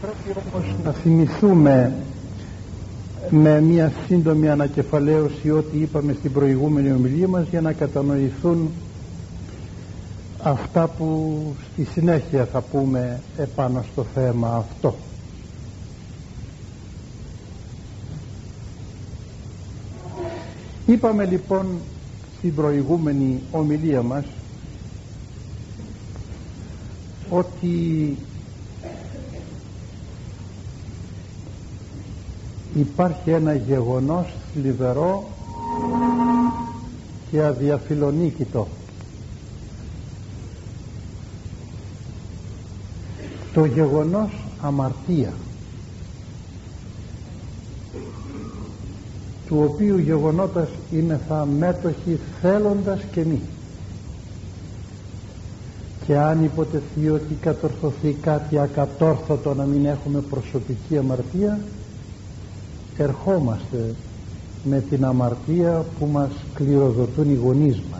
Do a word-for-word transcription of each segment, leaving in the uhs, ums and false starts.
Πρέπει όμως να θυμηθούμε με μια σύντομη ανακεφαλαίωση ό,τι είπαμε στην προηγούμενη ομιλία μας, για να κατανοηθούν αυτά που στη συνέχεια θα πούμε επάνω στο θέμα αυτό. Είπαμε λοιπόν στην προηγούμενη ομιλία μας ότι υπάρχει ένα γεγονός θλιβερό και αδιαφιλονίκητο. Το γεγονός αμαρτία, του οποίου γεγονότας είμεθα μέτοχοι θέλοντας και μη. Και αν υποτεθεί ότι κατορθωθεί κάτι ακατόρθωτο να μην έχουμε προσωπική αμαρτία, ερχόμαστε με την αμαρτία που μας κληροδοτούν οι γονείς μας,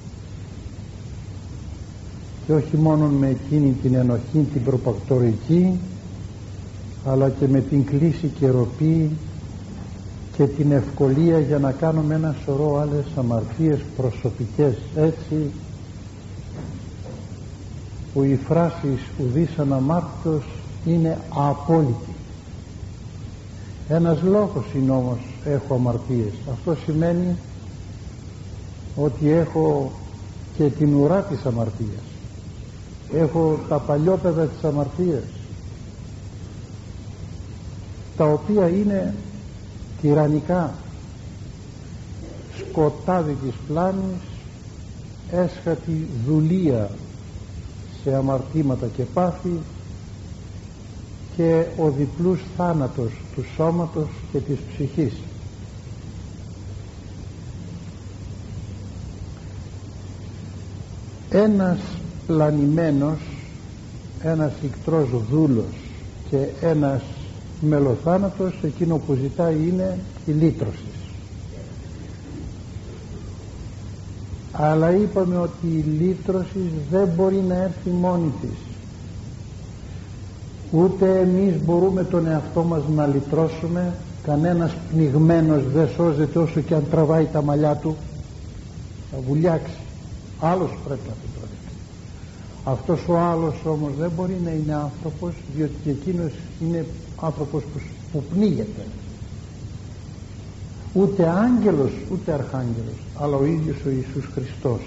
και όχι μόνο με εκείνη την ενοχή την προπακτορική, αλλά και με την κλίση και ροπή και την ευκολία για να κάνουμε ένα σωρό άλλες αμαρτίες προσωπικές, έτσι που η φράση ουδής αναμάρτητος είναι απόλυτη. Ένας λόγος είναι όμως έχω αμαρτίες. Αυτό σημαίνει ότι έχω και την ουρά της αμαρτίας, έχω τα παλιόπαιδα της αμαρτίας, τα οποία είναι τυραννικά, σκοτάδι της πλάνης, έσχατη δουλεία σε αμαρτήματα και πάθη, και ο διπλούς θάνατος του σώματος και της ψυχής. Ένας πλανημένος, ένας ικτρός δούλος και ένας μελοθάνατος, εκείνο που ζητάει είναι η λύτρωση. Αλλά είπαμε ότι η λύτρωση δεν μπορεί να έρθει μόνη της. Ούτε εμείς μπορούμε τον εαυτό μας να λυτρώσουμε. Κανένας πνιγμένος δεν σώζεται όσο και αν τραβάει τα μαλλιά του, θα βουλιάξει. Άλλος πρέπει να τον τραβεί. Αυτός ο άλλος όμως δεν μπορεί να είναι άνθρωπος, διότι και εκείνος είναι άνθρωπος που, που πνίγεται. Ούτε άγγελος ούτε αρχάγγελος, αλλά ο ίδιος ο Ιησούς Χριστός.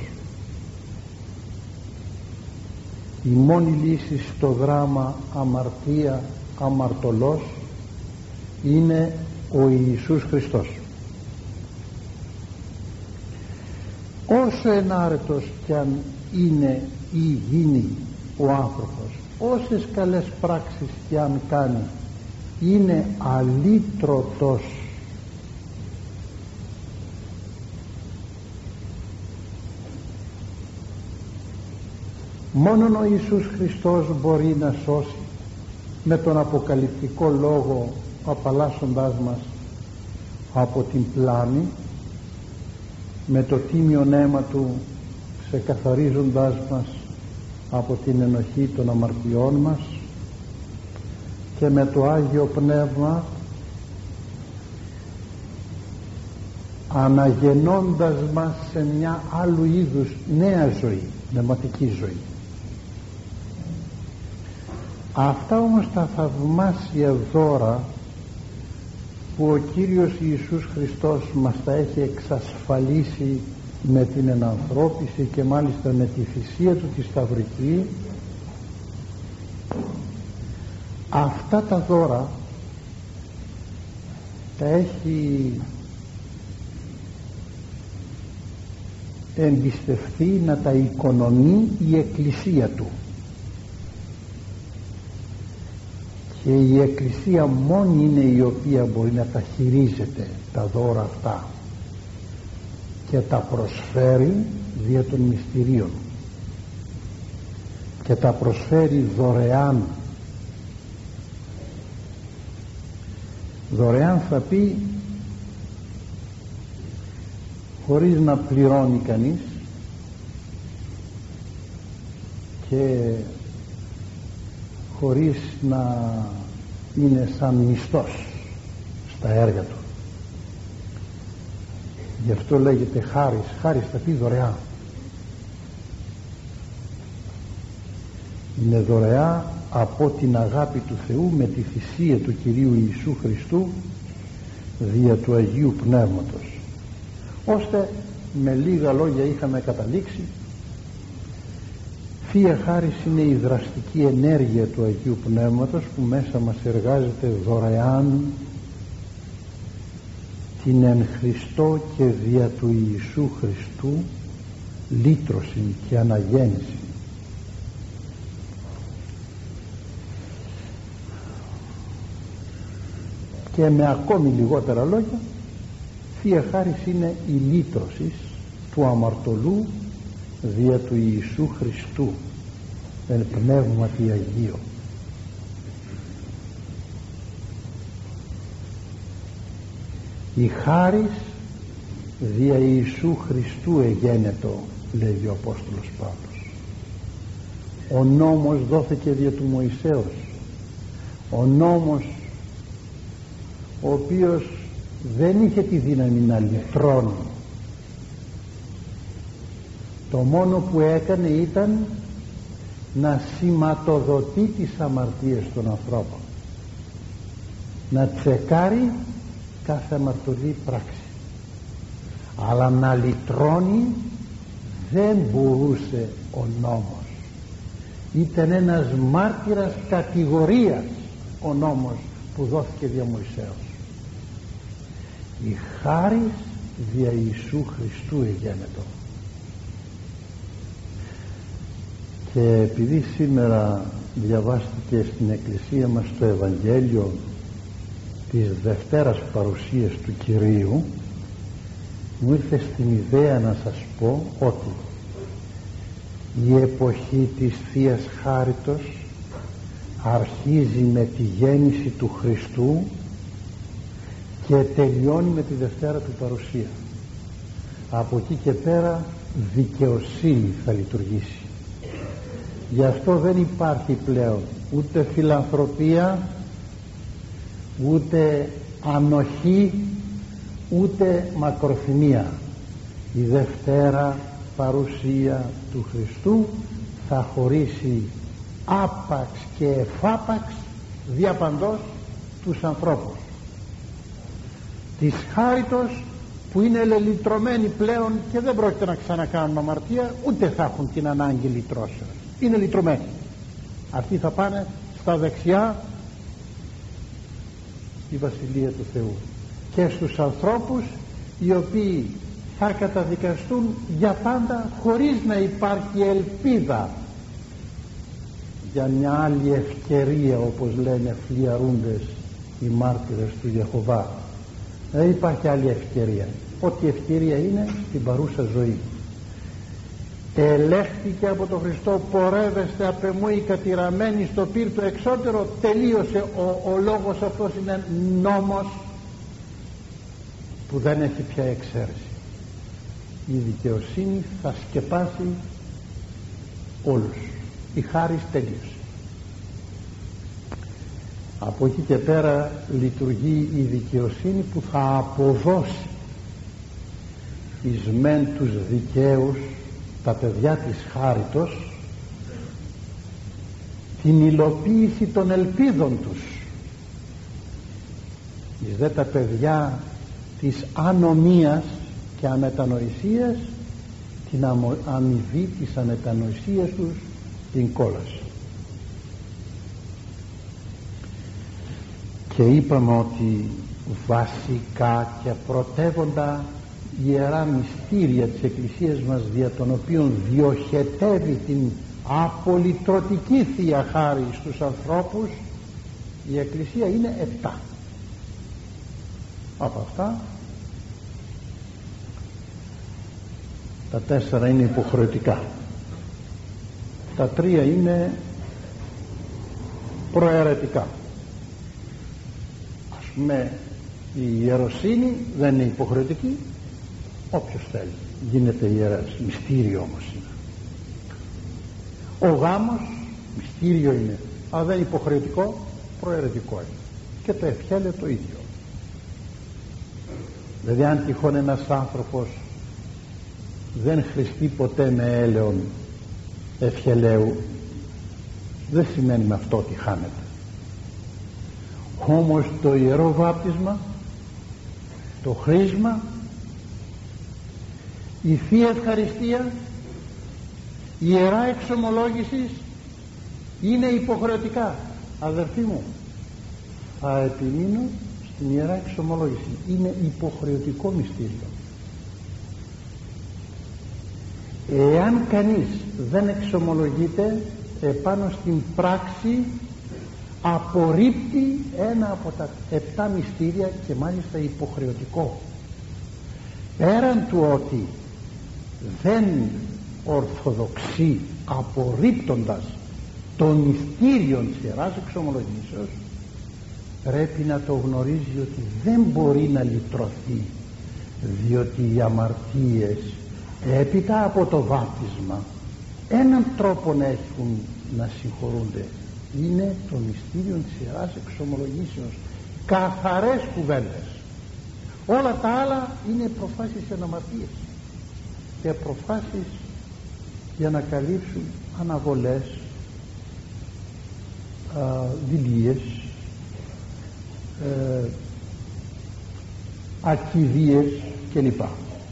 Η μόνη λύση στο δράμα αμαρτία αμαρτωλός είναι ο Ιησούς Χριστός. Όσο ενάρετος κι αν είναι ή γίνει ο άνθρωπος, όσες καλές πράξεις κι αν κάνει, είναι αλήτρωτος. Μόνον ο Ιησούς Χριστός μπορεί να σώσει με τον αποκαλυπτικό λόγο, απαλλάσσοντάς μας από την πλάνη, με το τίμιον αίμα του ξεκαθαρίζοντάς μας από την ενοχή των αμαρτιών μας, και με το Άγιο Πνεύμα αναγεννώντας μας σε μια άλλου είδους νέα ζωή, πνευματική ζωή. Αυτά όμως τα θαυμάσια δώρα που ο Κύριος Ιησούς Χριστός μας τα έχει εξασφαλίσει με την ενανθρώπιση και μάλιστα με τη θυσία του τη σταυρική, αυτά τα δώρα τα έχει εμπιστευτεί να τα οικονομεί η Εκκλησία του, και η Εκκλησία μόνη είναι η οποία μπορεί να τα χειρίζεται τα δώρα αυτά και τα προσφέρει δια των μυστηρίων, και τα προσφέρει δωρεάν. Δωρεάν θα πει χωρίς να πληρώνει κανείς, και χωρίς να είναι σαν μισθός στα έργα του. Γι' αυτό λέγεται χάρις. Χάρις θα πει δωρεά. Είναι δωρεά από την αγάπη του Θεού με τη θυσία του Κυρίου Ιησού Χριστού δια του Αγίου Πνεύματος, ώστε με λίγα λόγια είχαμε καταλήξει, Θεία Χάρις είναι η δραστική ενέργεια του Αγίου Πνεύματος που μέσα μας εργάζεται δωρεάν την εν Χριστώ και δια του Ιησού Χριστού λύτρωση και αναγέννηση. Και με ακόμη λιγότερα λόγια, Θεία Χάρις είναι η λύτρωση του αμαρτωλού δια του Ιησού Χριστού εν πνεύματι Αγίο. Η χάρις δια Ιησού Χριστού εγένετο, λέγει ο Απόστολος Παύλος. Ο νόμος δόθηκε δια του Μωυσέως, ο νόμος ο οποίος δεν είχε τη δύναμη να λυτρώνει. Το μόνο που έκανε ήταν να σηματοδοτεί τις αμαρτίες των ανθρώπων, να τσεκάρει κάθε αμαρτωλή πράξη, αλλά να λυτρώνει δεν μπορούσε ο νόμος. Ήταν ένας μάρτυρας κατηγορίας ο νόμος που δόθηκε δια Μωυσέως. Η χάρις δια Ιησού Χριστού εγένετο. Και επειδή σήμερα διαβάστηκε στην εκκλησία μας το Ευαγγέλιο της Δευτέρας Παρουσίας του Κυρίου, μου ήρθε στην ιδέα να σας πω ότι η εποχή της Θείας Χάριτος αρχίζει με τη γέννηση του Χριστού και τελειώνει με τη Δευτέρα του Παρουσία. Από εκεί και πέρα δικαιοσύνη θα λειτουργήσει. Γι' αυτό δεν υπάρχει πλέον ούτε φιλανθρωπία, ούτε ανοχή, ούτε μακροθυμία. Η Δευτέρα Παρουσία του Χριστού θα χωρίσει άπαξ και εφάπαξ διαπαντός τους ανθρώπους της χάριτος, που είναι λυτρωμένοι πλέον και δεν πρόκειται να ξανακάνουν αμαρτία, ούτε θα έχουν την ανάγκη λυτρώσεως. Είναι λυτρωμένοι. Αυτοί θα πάνε στα δεξιά η Βασιλεία του Θεού. Και στους ανθρώπους οι οποίοι θα καταδικαστούν για πάντα χωρίς να υπάρχει ελπίδα για μια άλλη ευκαιρία, όπως λένε φλιαρούντες οι μάρτυρες του Ιεχωβά. Δεν υπάρχει άλλη ευκαιρία. Ό,τι ευκαιρία είναι στην παρούσα ζωή. Ελέγχθηκε από τον Χριστό, πορεύεστε απ' εμού οι κατηραμένοι στο πύρ του εξώτερο. Τελείωσε ο, ο λόγος αυτός, είναι νόμος που δεν έχει πια εξαίρεση. Η δικαιοσύνη θα σκεπάσει όλους. Η χάρις τελείωσε. Από εκεί και πέρα λειτουργεί η δικαιοσύνη που θα αποδώσει εις μεν τους δικαίους, τα παιδιά της χάριτος, την υλοποίηση των ελπίδων τους. Εις δε τα παιδιά της ανομίας και αμετανοησίας, την αμοιβή της αμετανοησίας τους, την κόλαση. Και είπαμε ότι βασικά και πρωτεύοντα ιερά μυστήρια της Εκκλησίας μας, δια των οποίων διοχετεύει την απολυτρωτική Θεία Χάρη στους ανθρώπους, η Εκκλησία είναι επτά. Από αυτά τα τέσσερα είναι υποχρεωτικά, τα τρία είναι προαιρετικά. Ας πούμε η ιεροσύνη δεν είναι υποχρεωτική, όποιος θέλει γίνεται ιερέας, μυστήριο όμως είναι. Ο γάμος μυστήριο είναι, αλλά δεν είναι υποχρεωτικό, προαιρετικό είναι, και το ευχέλαιο το ίδιο. Δηλαδή αν τυχόν ένας άνθρωπος δεν χρηστεί ποτέ με έλεον ευχελαίου, δεν σημαίνει με αυτό ότι χάνεται. Όμως το ιερό βάπτισμα, το χρήσμα, η Θεία Ευχαριστία, η Ιερά Εξομολόγηση είναι υποχρεωτικά. Αδερφοί μου, θα επιμείνω στην Ιερά Εξομολόγηση. Είναι υποχρεωτικό μυστήριο. Εάν κανείς δεν εξομολογείται, επάνω στην πράξη απορρίπτει ένα από τα επτά μυστήρια, και μάλιστα υποχρεωτικό. Πέραν του ότι δεν ορθοδοξεί απορρίπτοντας το μυστήριο της Ιεράς Εξομολογήσεως, πρέπει να το γνωρίζει ότι δεν μπορεί να λυτρωθεί, διότι οι αμαρτίες έπειτα από το βάπτισμα έναν τρόπο να έχουν να συγχωρούνται, είναι το μυστήριο της Ιεράς Εξομολογήσεως. Καθαρές κουβέντες. Όλα τα άλλα είναι προφάσεις εν αμαρτίες και προφάσεις για να καλύψουν αναβολές, α, δειλίες, ε, ακηδίες κλπ.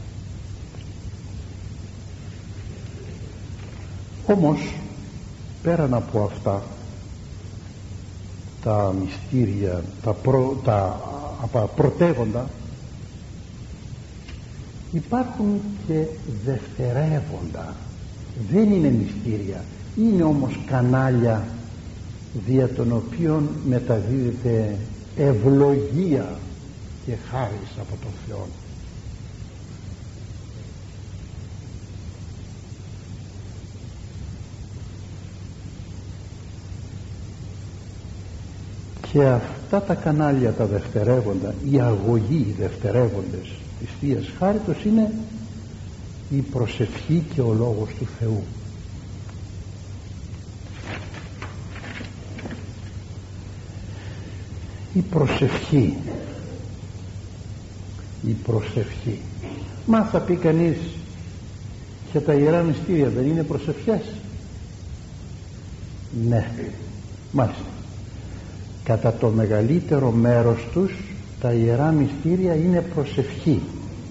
Όμως πέραν από αυτά τα μυστήρια, τα, προ, τα απα, πρωτεύοντα, υπάρχουν και δευτερεύοντα. Δεν είναι μυστήρια, είναι όμως κανάλια δια των οποίων μεταδίδεται ευλογία και χάρις από τον Θεό. Και αυτά τα κανάλια τα δευτερεύοντα, η αγωγή, οι δευτερεύοντες της Θείας Χάριτος, είναι η προσευχή και ο λόγος του Θεού. Η προσευχή, η προσευχή. Μα θα πει κανείς, και τα Ιερά Μυστήρια δεν είναι προσευχές? Ναι, μάλιστα. Κατά το μεγαλύτερο μέρος τους τα Ιερά Μυστήρια είναι προσευχή,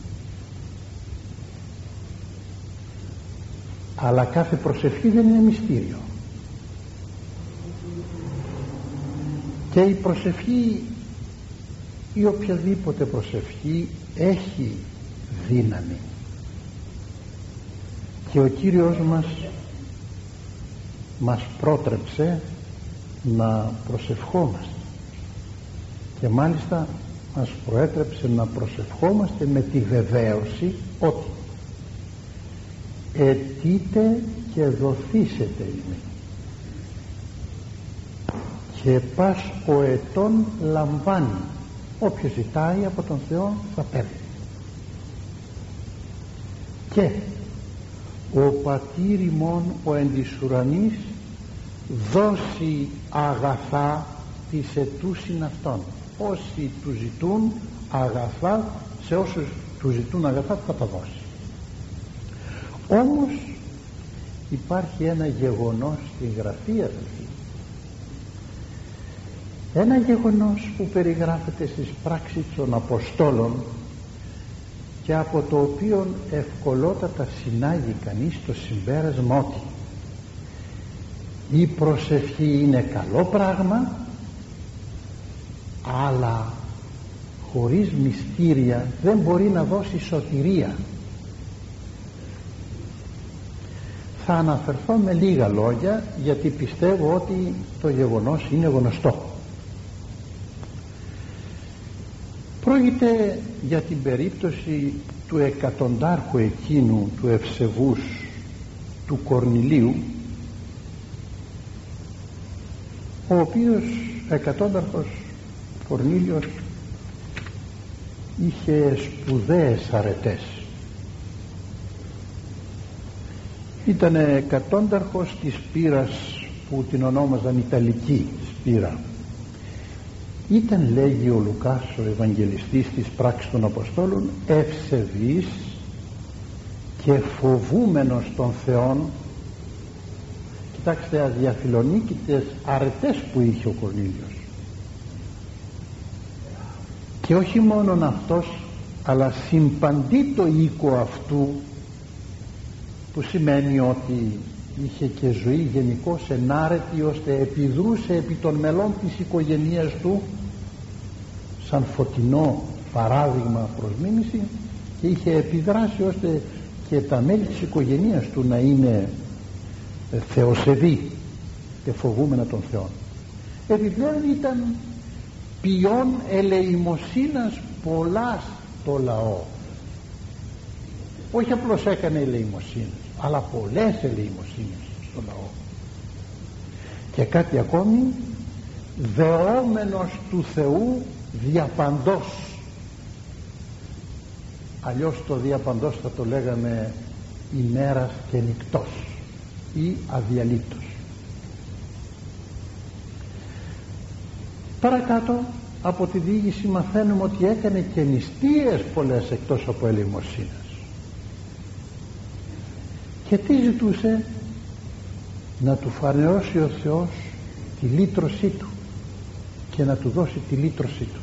αλλά κάθε προσευχή δεν είναι μυστήριο. Και η προσευχή, ή οποιαδήποτε προσευχή, έχει δύναμη, και ο Κύριος μας μας πρότρεψε να προσευχόμαστε, και μάλιστα μας προέτρεψε να προσευχόμαστε με τη βεβαίωση ότι αιτείτε και δοθήσετε ημί, και πας ο ετών λαμβάνει. Όποιος ζητάει από τον Θεό θα παίρνει. Και ο πατήρ ημών ο εν της ουρανής δώσει αγαθά της ετούσιν αυτών. Όσοι του ζητούν αγαθά, σε όσους του ζητούν αγαθά θα τα δώσει. Όμως υπάρχει ένα γεγονός στη Γραφή, αδελφοί, ένα γεγονός που περιγράφεται στις πράξεις των Αποστόλων, και από το οποίο ευκολότατα συνάγει κανείς το συμπέρασμα ότι η προσευχή είναι καλό πράγμα, αλλά χωρίς μυστήρια δεν μπορεί να δώσει σωτηρία. Θα αναφερθώ με λίγα λόγια, γιατί πιστεύω ότι το γεγονός είναι γνωστό. Πρόκειται για την περίπτωση του εκατοντάρχου εκείνου, του ευσεβούς, του Κορνηλίου, ο οποίος εκατόνταρχος Κορνήλιος είχε σπουδαίες αρετές. Ήταν εκατόνταρχος της πύρας που την ονόμαζαν Ιταλική σπήρα, ήταν, λέγει ο Λουκάς ο Ευαγγελιστής της Πράξης των Αποστόλων, ευσεβής και φοβούμενος των Θεών. Κοιτάξτε, αδιαφιλονίκητες αρετές που είχε ο Κορνήλιος. Και όχι μόνον αυτός, αλλά συμπαντεί το οίκο αυτού, που σημαίνει ότι είχε και ζωή γενικώς ενάρετη, ώστε επιδρούσε επί των μελών της οικογένειας του σαν φωτεινό παράδειγμα προς μίμηση, και είχε επιδράσει ώστε και τα μέλη της οικογένειας του να είναι θεοσεβή και φοβούμενα των Θεών. Επιπλέον ήταν ποιόν ελεημοσύνας πολλάς το λαό. Όχι απλώς έκανε ελεημοσύνες, αλλά πολλές ελεημοσύνες στο λαό. Και κάτι ακόμη, δεόμενος του Θεού διαπαντός. Αλλιώς το διαπαντός θα το λέγαμε ημέρας και νυκτός ή αδιαλείπτος. Παρακάτω από τη διήγηση μαθαίνουμε ότι έκανε και νηστείες πολλές εκτός από ελεημοσύνες. Και τι ζητούσε? Να του φανερώσει ο Θεός τη λύτρωσή του και να του δώσει τη λύτρωσή του.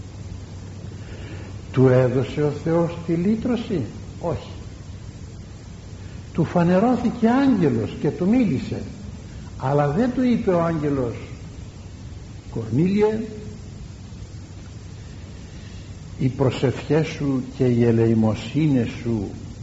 Του έδωσε ο Θεός τη λύτρωση? Όχι. Του φανερώθηκε άγγελος και του μίλησε, αλλά δεν του είπε ο άγγελος: Κορνήλιε, οι προσευχές σου και οι ελεημοσύνες σου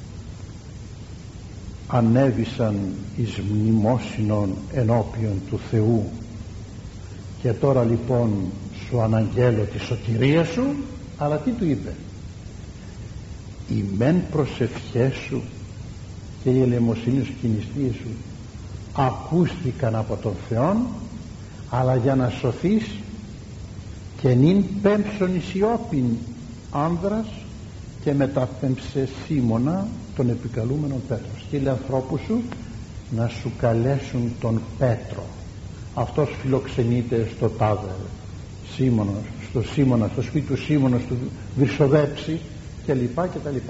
ανέβησαν εις μνημόσυνον ενώπιον του Θεού, και τώρα λοιπόν σου αναγγέλω τη σωτηρία σου. Αλλά τι του είπε? Οι μεν προσευχές σου και οι ελεημοσύνες σου και οι νηστείες σου ακούστηκαν από τον Θεόν, αλλά για να σωθείς και νυν πέμψον εις Ιώπην άνδρας, και μεταπέμψε Σίμωνα τον επικαλούμενον Πέτρο. Στείλε ανθρώπους σου να σου καλέσουν τον Πέτρο. Αυτός φιλοξενείται στο τάδε Σίμωνα, στο Σίμωνα, στο σπίτι του Σίμωνα, στο Βυρσοδέψη και λοιπά και τα λοιπά.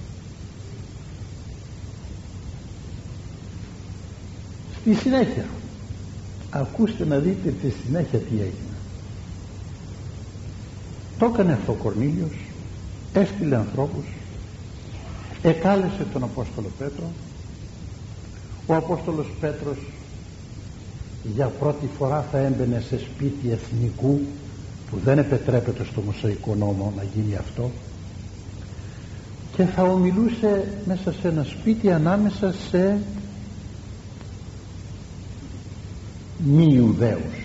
Στη συνέχεια, ακούστε να δείτε τη συνέχεια τι έγινε. Το έκανε αυτό ο Κορνήλιος, έστειλε ανθρώπους, εκάλεσε τον Απόστολο Πέτρο. Ο Απόστολος Πέτρος για πρώτη φορά θα έμπαινε σε σπίτι εθνικού, που δεν επιτρέπεται στο Μωσαϊκό νόμο να γίνει αυτό, και θα ομιλούσε μέσα σε ένα σπίτι ανάμεσα σε μη Ιουδαίους,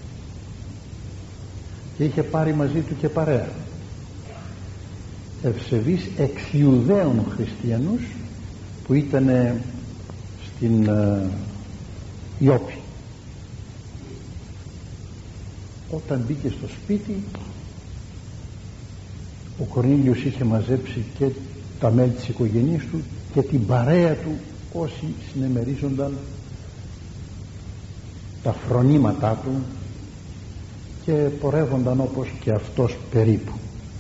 και είχε πάρει μαζί του και παρέα ευσεβείς εξ Ιουδαίων χριστιανούς που ήταν στην uh, Ιώπη. Όταν μπήκε στο σπίτι, ο Κορνήλιος είχε μαζέψει και τα μέλη της οικογένειας του και την παρέα του, όσοι συνεμερίζονταν τα φρονήματά του και πορεύονταν όπως και αυτός περίπου.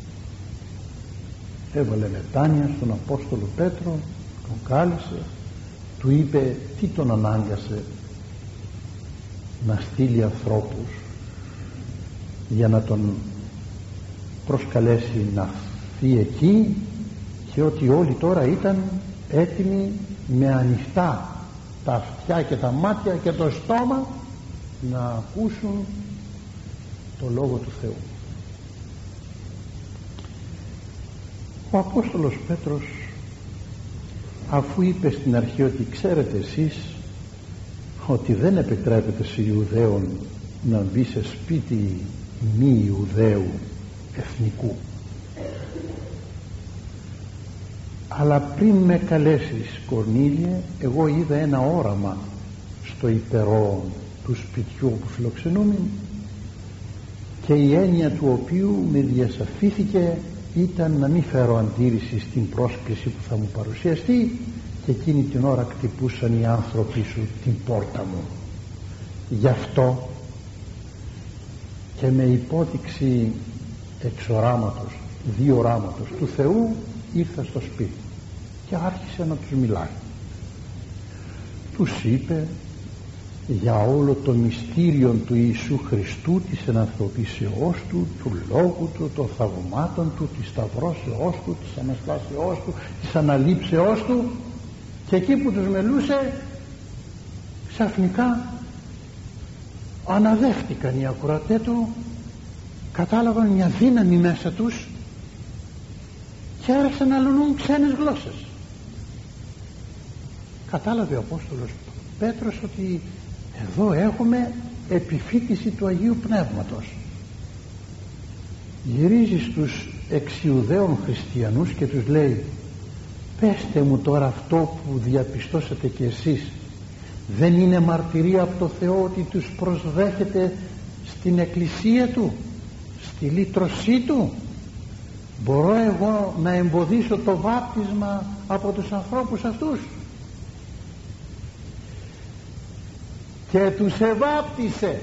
Έβαλε μετάνοια στον Απόστολο Πέτρο, τον κάλεσε, του είπε τι τον ανάγκασε να στείλει ανθρώπους για να τον προσκαλέσει να έρθει εκεί, και ότι όλοι τώρα ήταν έτοιμοι με ανοιχτά τα αυτιά και τα μάτια και το στόμα να ακούσουν το Λόγο του Θεού. Ο Απόστολος Πέτρος, αφού είπε στην αρχή ότι ξέρετε εσείς ότι δεν επιτρέπεται σε Ιουδαίων να μπει σε σπίτι μη Ιουδαίου εθνικού, αλλά πριν με καλέσεις Κορνήλιε, εγώ είδα ένα όραμα στο υπερό του σπιτιού που φιλοξενούμε, και η έννοια του οποίου με διασαφήθηκε ήταν να μην φέρω αντίρρηση στην πρόσκληση που θα μου παρουσιαστεί, και εκείνη την ώρα χτυπούσαν οι άνθρωποι σου την πόρτα μου. Γι' αυτό και με υπόδειξη εξοράματος, διοράματος του Θεού ήρθε στο σπίτι και άρχισε να τους μιλάει. Τους είπε για όλο το μυστήριο του Ιησού Χριστού, της ενανθρωπίσεώς του, του λόγου του, των θαυμάτων του, της σταυρώσεώς του, της Αναστάσεώς του, της αναλήψεώς του, και εκεί που τους μιλούσε ξαφνικά αναδέχτηκαν οι ακροατές του, κατάλαβαν μια δύναμη μέσα τους και άρχισαν να λαλούν ξένες γλώσσες. Κατάλαβε ο Απόστολος Πέτρος ότι εδώ έχουμε επιφύτηση του Αγίου Πνεύματος. Γυρίζει στους εξιουδαίων χριστιανούς και τους λέει: πέστε μου τώρα, αυτό που διαπιστώσατε κι εσείς δεν είναι μαρτυρία από το Θεό ότι τους προσδέχεται στην εκκλησία του, στη λύτρωσή του? Μπορώ εγώ να εμποδίσω το βάπτισμα από τους ανθρώπους αυτούς? Και τους εβάπτισε.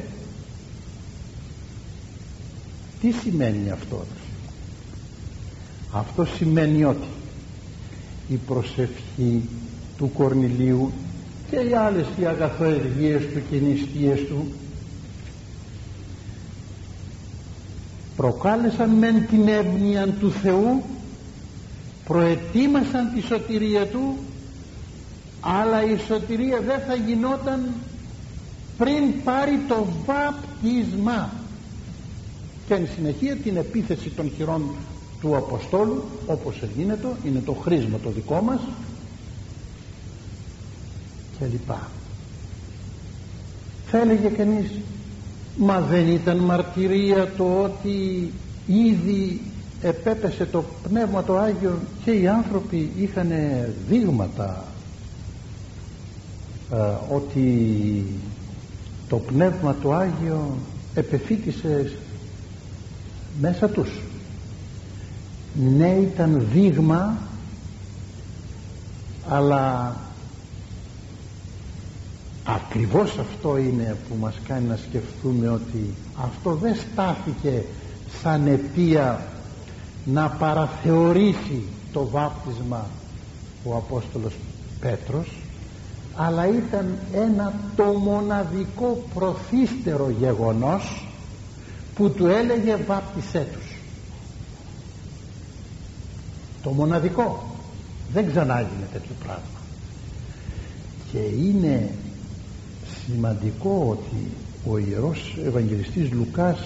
Τι σημαίνει αυτό? Αυτό σημαίνει ότι η προσευχή του Κορνηλίου και οι άλλες οι αγαθοεργίες του και οι νηστείες του προκάλεσαν μεν την εύνοια του Θεού, προετοίμασαν τη σωτηρία του, αλλά η σωτηρία δεν θα γινόταν πριν πάρει το βάπτισμα. Και εν συνεχεία την επίθεση των χειρών του Αποστόλου, όπως γίνεται, είναι το χρήσμα το δικό μας και λοιπά. Θα έλεγε κανείς, μα δεν ήταν μαρτυρία το ότι ήδη επέπεσε το Πνεύμα το Άγιο και οι άνθρωποι είχαν δείγματα ε, ότι το Πνεύμα το Άγιο επεφύτησε μέσα τους? Ναι, ήταν δείγμα, αλλά ακριβώς αυτό είναι που μας κάνει να σκεφτούμε ότι αυτό δεν στάθηκε σαν αιτία να παραθεωρήσει το βάπτισμα ο Απόστολος Πέτρος, αλλά ήταν ένα το μοναδικό προθύστερο γεγονός που του έλεγε βάπτισέ τους. Το μοναδικό, δεν ξανά έγινε τέτοιο πράγμα. Και είναι σημαντικό ότι ο Ιερός Ευαγγελιστής Λουκάς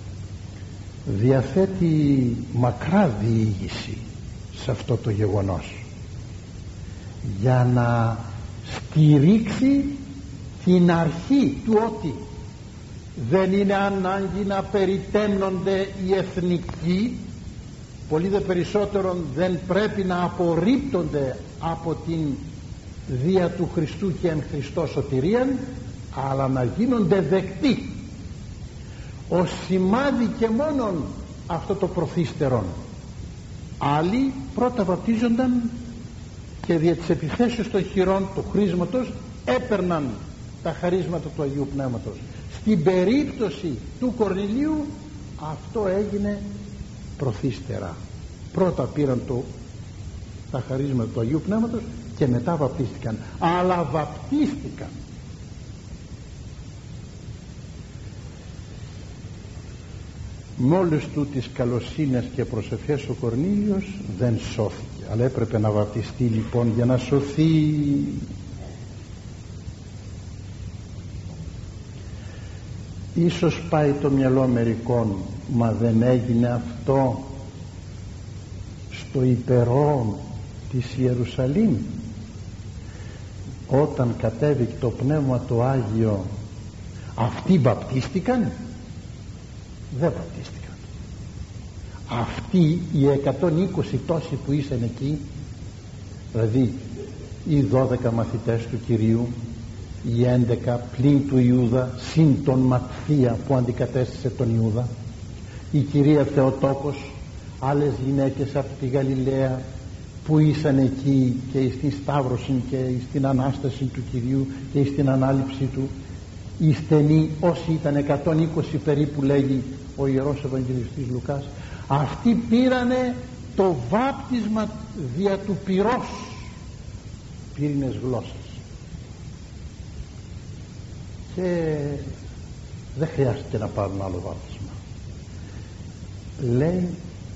διαθέτει μακρά διήγηση σε αυτό το γεγονός για να στηρίξει την αρχή του ότι δεν είναι ανάγκη να περιτέμνονται οι εθνικοί, πολύ δε περισσότερον δεν πρέπει να απορρίπτονται από την δια του Χριστού και εν Χριστώ σωτηρίαν, αλλά να γίνονται δεκτοί ως σημάδι και μόνον αυτό το προθύστερον. Άλλοι πρώτα βαπτίζονταν και δια της επιθέσεως των χειρών του χρήσματος έπαιρναν τα χαρίσματα του Αγίου Πνεύματος. Στην περίπτωση του Κορνηλίου αυτό έγινε προθύστερα. Πρώτα πήραν το, τα χαρίσματα του Αγίου Πνεύματος και μετά βαπτίστηκαν, αλλά βαπτίστηκαν. Με όλες του τις καλοσύνες και προσευχές ο Κορνήλιος δεν σώθηκε, αλλά έπρεπε να βαπτιστεί λοιπόν για να σωθεί. Ίσως πάει το μυαλό μερικών, μα δεν έγινε αυτό στο υπερό της Ιερουσαλήμ όταν κατέβηκε το Πνεύμα το Άγιο? Αυτοί βαπτίστηκαν? Δεν βαπτίστηκαν. Αυτοί οι εκατόν είκοσι τόσοι που ήσαν εκεί, δηλαδή οι δώδεκα μαθητές του Κυρίου, οι έντεκα πλην του Ιούδα συν τον Ματθία που αντικατέστησε τον Ιούδα, η κυρία Θεοτόκος, άλλες γυναίκες από τη Γαλιλαία που ήσαν εκεί και στην Σταύρωση και στην Ανάσταση του Κυρίου και στην Ανάληψη του, οι στενοί όσοι ήταν εκατόν είκοσι περίπου λέγει ο Ιερός Ευαγγελιστής Λουκάς, αυτοί πήρανε το βάπτισμα δια του πυρός, πύρινες γλώσσες, και δεν χρειάστηκε να πάρουν άλλο βάπτισμα. Λέει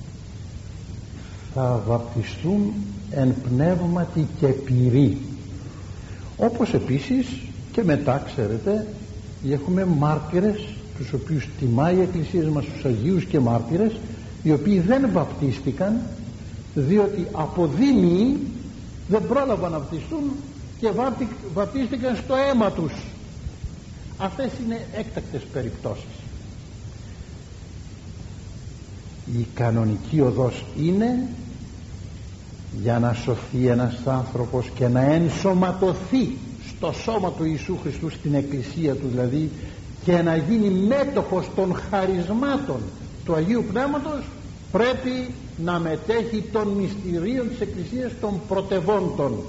θα βαπτιστούν εν πνεύματι και πυρί. Όπως επίσης και μετά, ξέρετε, έχουμε μάρτυρες, τους οποίους τιμάει η Εκκλησία μας, τους Αγίους και μάρτυρες, οι οποίοι δεν βαπτίστηκαν διότι από δίμοι δεν πρόλαβαν να βαπτιστούν και βαπτίστηκαν στο αίμα τους. Αυτές είναι έκτακτες περιπτώσεις. Η κανονική οδός είναι για να σωθεί ένας άνθρωπος και να ενσωματωθεί στο σώμα του Ιησού Χριστού, στην Εκκλησία του δηλαδή, και να γίνει μέτοχος των χαρισμάτων του Αγίου Πνεύματος, πρέπει να μετέχει των μυστηρίων της Εκκλησίας, των πρωτευόντων.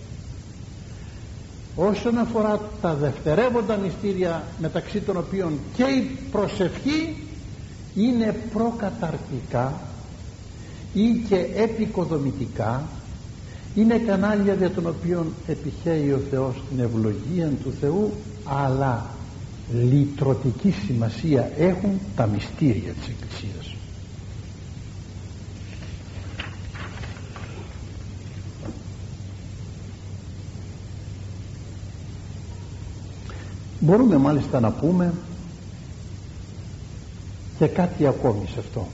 Όσον αφορά τα δευτερεύοντα μυστήρια, μεταξύ των οποίων και η προσευχή είναι προκαταρκτικά ή και επικοδομητικά, είναι κανάλια δια των οποίων επιχαίει ο Θεός την ευλογία του Θεού, αλλά λυτρωτική σημασία έχουν τα μυστήρια της Εκκλησίας. Μπορούμε μάλιστα να πούμε και κάτι ακόμη σε αυτό,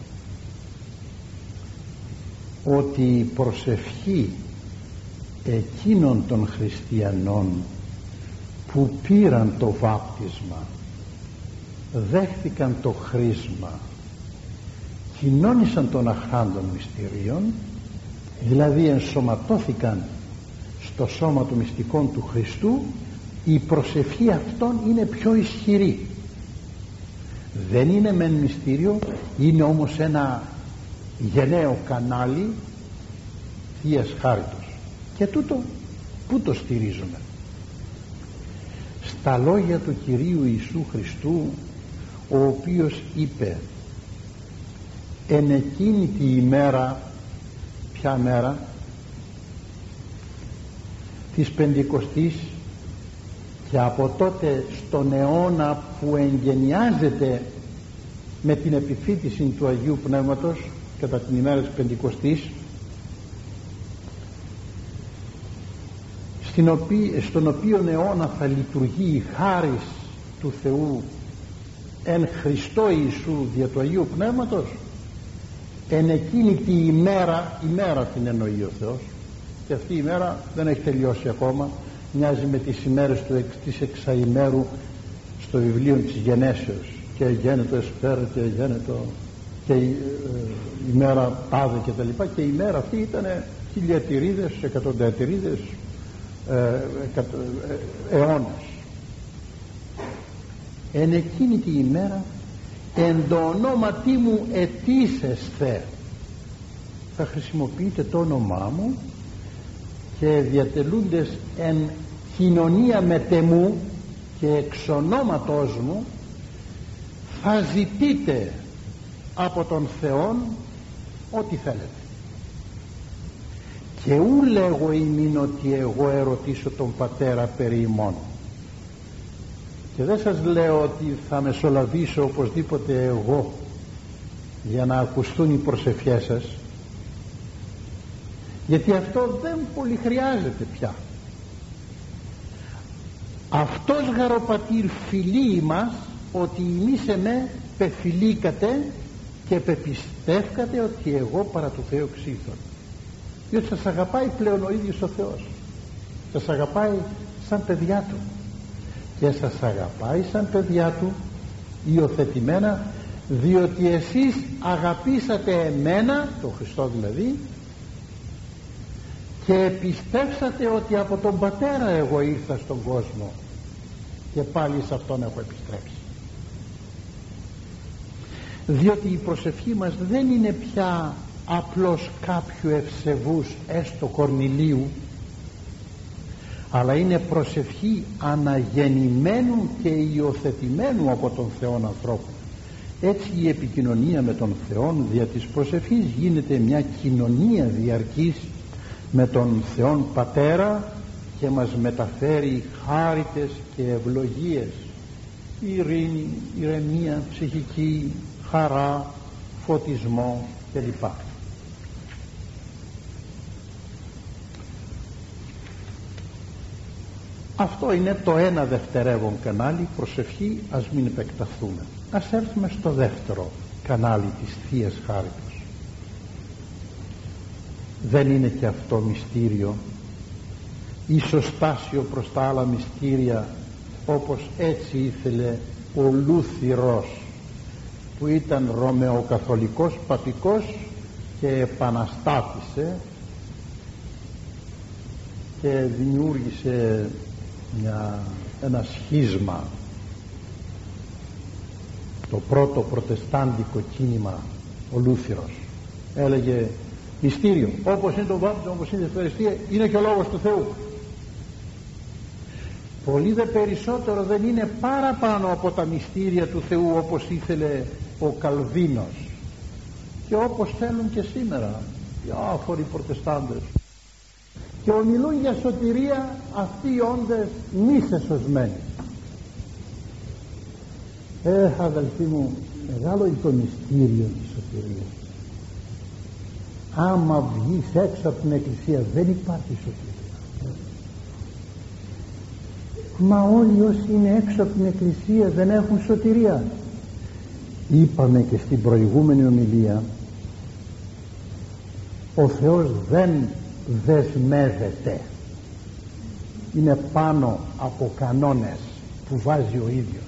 ότι η προσευχή εκείνων των χριστιανών που πήραν το βάπτισμα, δέχθηκαν το χρήσμα, κοινώνησαν των αχράντων μυστηρίων, δηλαδή ενσωματώθηκαν στο σώμα του μυστικών του Χριστού, η προσευχή αυτών είναι πιο ισχυρή. Δεν είναι μεν μυστήριο, είναι όμως ένα γενναίο κανάλι Θείας Χάριτος. Και τούτο πού το στηρίζουμε? Στα λόγια του Κυρίου Ιησού Χριστού, ο οποίος είπε εν εκείνη τη ημέρα, ποια μέρα? Της Πεντηκοστής, και από τότε στον αιώνα που εγγενιάζεται με την επιφύτηση του Αγίου Πνεύματος κατά την ημέρα της Πεντηκοστής, στην οποία, στον οποίον αιώνα θα λειτουργεί η χάρις του Θεού εν Χριστώ Ιησού δια του Αγίου Πνεύματος, εν εκείνη τη ημέρα, ημέρα την εννοεί ο Θεός, και αυτή η ημέρα δεν έχει τελειώσει ακόμα, μοιάζει με τις ημέρες του, της εξαημέρου στο βιβλίο της Γενέσεως, και γένετο εσπέρα και γένετο και η ε, ημέρα τάδε και τα λοιπά, και η ημέρα αυτή ήταν χιλιατηρίδες, εκατονταετηρίδες, ε, εκατο, ε, αιώνες. Εν εκείνη τη ημέρα εν το ονόματί μου ετήσεσθε, θα χρησιμοποιείτε το όνομά μου και διατελούντες εν κοινωνία με τεμού και εξ ονόματός μου θα ζητείτε από τον Θεόν ό,τι θέλετε. Και ου λέγω ημίν ότι εγώ ερωτήσω τον Πατέρα περί ημών. Και δεν σας λέω ότι θα μεσολαβήσω οπωσδήποτε εγώ για να ακουστούν οι προσευχές σας, γιατί αυτό δεν πολύ χρειάζεται πια. Αυτός γαροπατήρ φιλεί μας, ότι εμείς εμέ πεφιλήκατε και πεπιστεύκατε ότι εγώ παρά του Θεού ξύθων. Διότι σας αγαπάει πλέον ο ίδιος ο Θεός, σας αγαπάει σαν παιδιά του, και σας αγαπάει σαν παιδιά του υιοθετημένα, διότι εσείς αγαπήσατε εμένα, τον Χριστό δηλαδή, και πιστέψατε ότι από τον Πατέρα εγώ ήρθα στον κόσμο και πάλι σε Αυτόν έχω επιστρέψει. Διότι η προσευχή μας δεν είναι πια απλώς κάποιου ευσεβούς έστω Κορνηλίου, αλλά είναι προσευχή αναγεννημένου και υιοθετημένου από τον Θεόν ανθρώπου. Έτσι η επικοινωνία με τον Θεό δια της προσευχής γίνεται μια κοινωνία διαρκής με τον Θεόν Πατέρα και μας μεταφέρει χάριτες και ευλογίες, ειρήνη, ηρεμία ψυχική, χαρά, φωτισμό κλπ. Αυτό είναι το ένα δευτερεύον κανάλι προσευχή, ας μην επεκταθούμε. Ας έρθουμε στο δεύτερο κανάλι της Θείας Χάριτος. Δεν είναι και αυτό μυστήριο, ισοστάσιο προς τα άλλα μυστήρια, όπως έτσι ήθελε ο Λούθυρος, που ήταν ρωμαιοκαθολικός παπικός και επαναστάτησε και δημιούργησε μια, ένα σχίσμα, το πρώτο προτεστάντικο κίνημα. Ο Λούθυρος έλεγε μυστήριο, όπως είναι το βάπτισμα, όπως είναι η ευχαριστία, είναι και ο Λόγος του Θεού. Πολύ δε περισσότερο δεν είναι παραπάνω από τα μυστήρια του Θεού, όπως ήθελε ο Καλβίνος και όπως θέλουν και σήμερα διάφοροι προτεστάντες, και ομιλούν για σωτηρία αυτοί οι όντες μη σωσμένοι. Ε, αδελφοί μου, μεγάλο είναι το μυστήριο της σωτηρίας. Άμα βγεις έξω από την Εκκλησία δεν υπάρχει σωτηρία. Μα όλοι όσοι είναι έξω από την Εκκλησία δεν έχουν σωτηρία. Είπαμε και στην προηγούμενη ομιλία, ο Θεός δεν δεσμεύεται, είναι πάνω από κανόνες που βάζει ο ίδιος.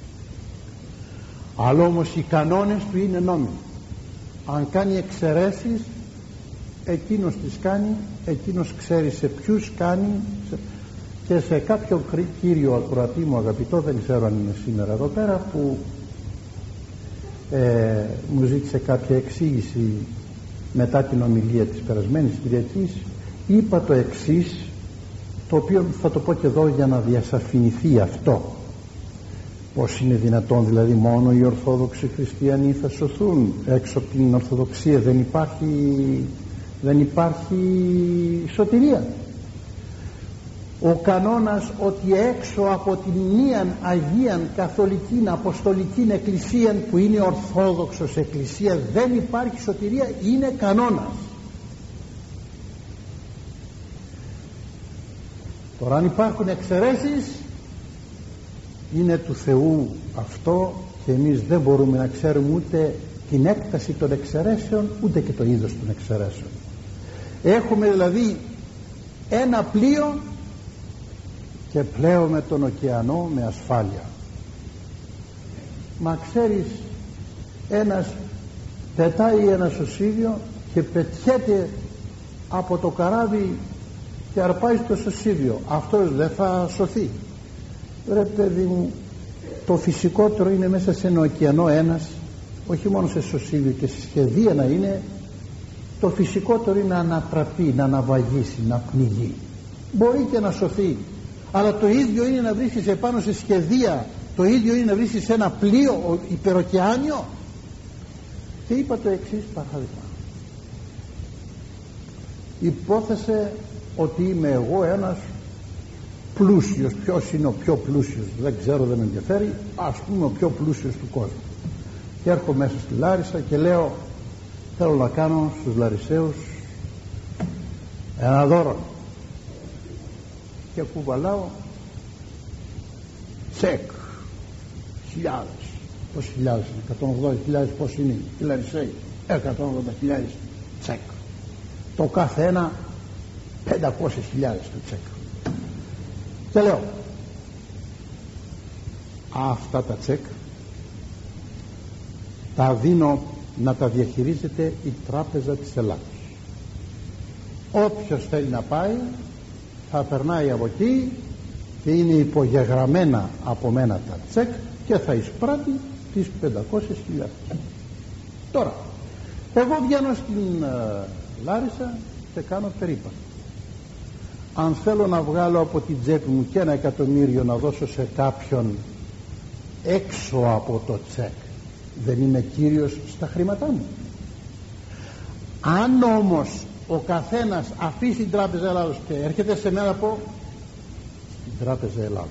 Αλλά όμως οι κανόνες του είναι νόμοι. Αν κάνει εξαιρέσεις, εκείνος τις κάνει, εκείνος ξέρει σε ποιους κάνει, και σε κάποιο κύριο ακροατή μου αγαπητό, δεν ξέρω αν είναι σήμερα εδώ πέρα, που ε, μου ζήτησε κάποια εξήγηση μετά την ομιλία της περασμένης Κυριακής, είπα το εξής, το οποίο θα το πω και εδώ για να διασαφηνιθεί αυτό. Πως είναι δυνατόν δηλαδή μόνο οι Ορθόδοξοι Χριστιανοί θα σωθούν? Έξω από την Ορθοδοξία δεν υπάρχει, δεν υπάρχει σωτηρία. Ο κανόνας ότι έξω από την μίαν Αγίαν Καθολική Αποστολική Εκκλησία, που είναι Ορθόδοξος Εκκλησία, δεν υπάρχει σωτηρία, είναι κανόνας. Τώρα αν υπάρχουν εξαιρέσεις, είναι του Θεού αυτό, και εμείς δεν μπορούμε να ξέρουμε ούτε την έκταση των εξαιρέσεων ούτε και το είδος των εξαιρέσεων. Έχουμε δηλαδή ένα πλοίο και πλέουμε τον ωκεανό με ασφάλεια. Μα ξέρεις, ένας πετάει ένα σωσίβιο και πετιέται από το καράβι και αρπάει στο σωσίβιο, αυτός δεν θα σωθεί? Ρε παιδί μου, το φυσικότερο είναι μέσα σε ένα ωκεανό ένας, όχι μόνο σε σωσίβιο και σε σχεδία να είναι, το φυσικότερο είναι να ανατραπεί, να αναβαγίσει, να πνιγεί. Μπορεί και να σωθεί, αλλά το ίδιο είναι να βρίσκεις επάνω σε σχεδία, το ίδιο είναι να βρίσκεις ένα πλοίο υπεροκεάνιο. Και είπα το εξής παράδειγμα. Υπόθεσε ότι είμαι εγώ ένας πλούσιος, ποιος είναι ο πιο πλούσιος δεν ξέρω, δεν με ενδιαφέρει, ας πούμε ο πιο πλούσιος του κόσμου, και έρχομαι μέσα στη Λάρισα και λέω θέλω να κάνω στους Λαρισαίους ένα δώρο, και κουβαλάω τσεκ χιλιάδες, πόσοι χιλιάδες είναι, εκατόν ογδόντα χιλιάδες, πώς είναι οι Λαρισαίοι, εκατόν ογδόντα χιλιάδες τσεκ, το κάθε ένα πεντακόσιες χιλιάδες το τσεκ. Και λέω αυτά τα τσεκ τα δίνω να τα διαχειρίζεται η Τράπεζα της Ελλάδος. Όποιος θέλει να πάει θα περνάει από εκεί και είναι υπογεγραμμένα από μένα τα τσεκ και θα εισπράττει τις πεντακόσιες χιλιάδες. Τώρα εγώ βγαίνω στην uh, Λάρισα και κάνω περίπατο. Αν θέλω να βγάλω από την τσέπη μου και ένα εκατομμύριο να δώσω σε κάποιον έξω από το τσεκ, Δεν είμαι κύριος στα χρήματά μου? Αν όμως ο καθένας αφήσει την Τράπεζα Ελλάδος και έρχεται σε μένα από την Τράπεζα Ελλάδος,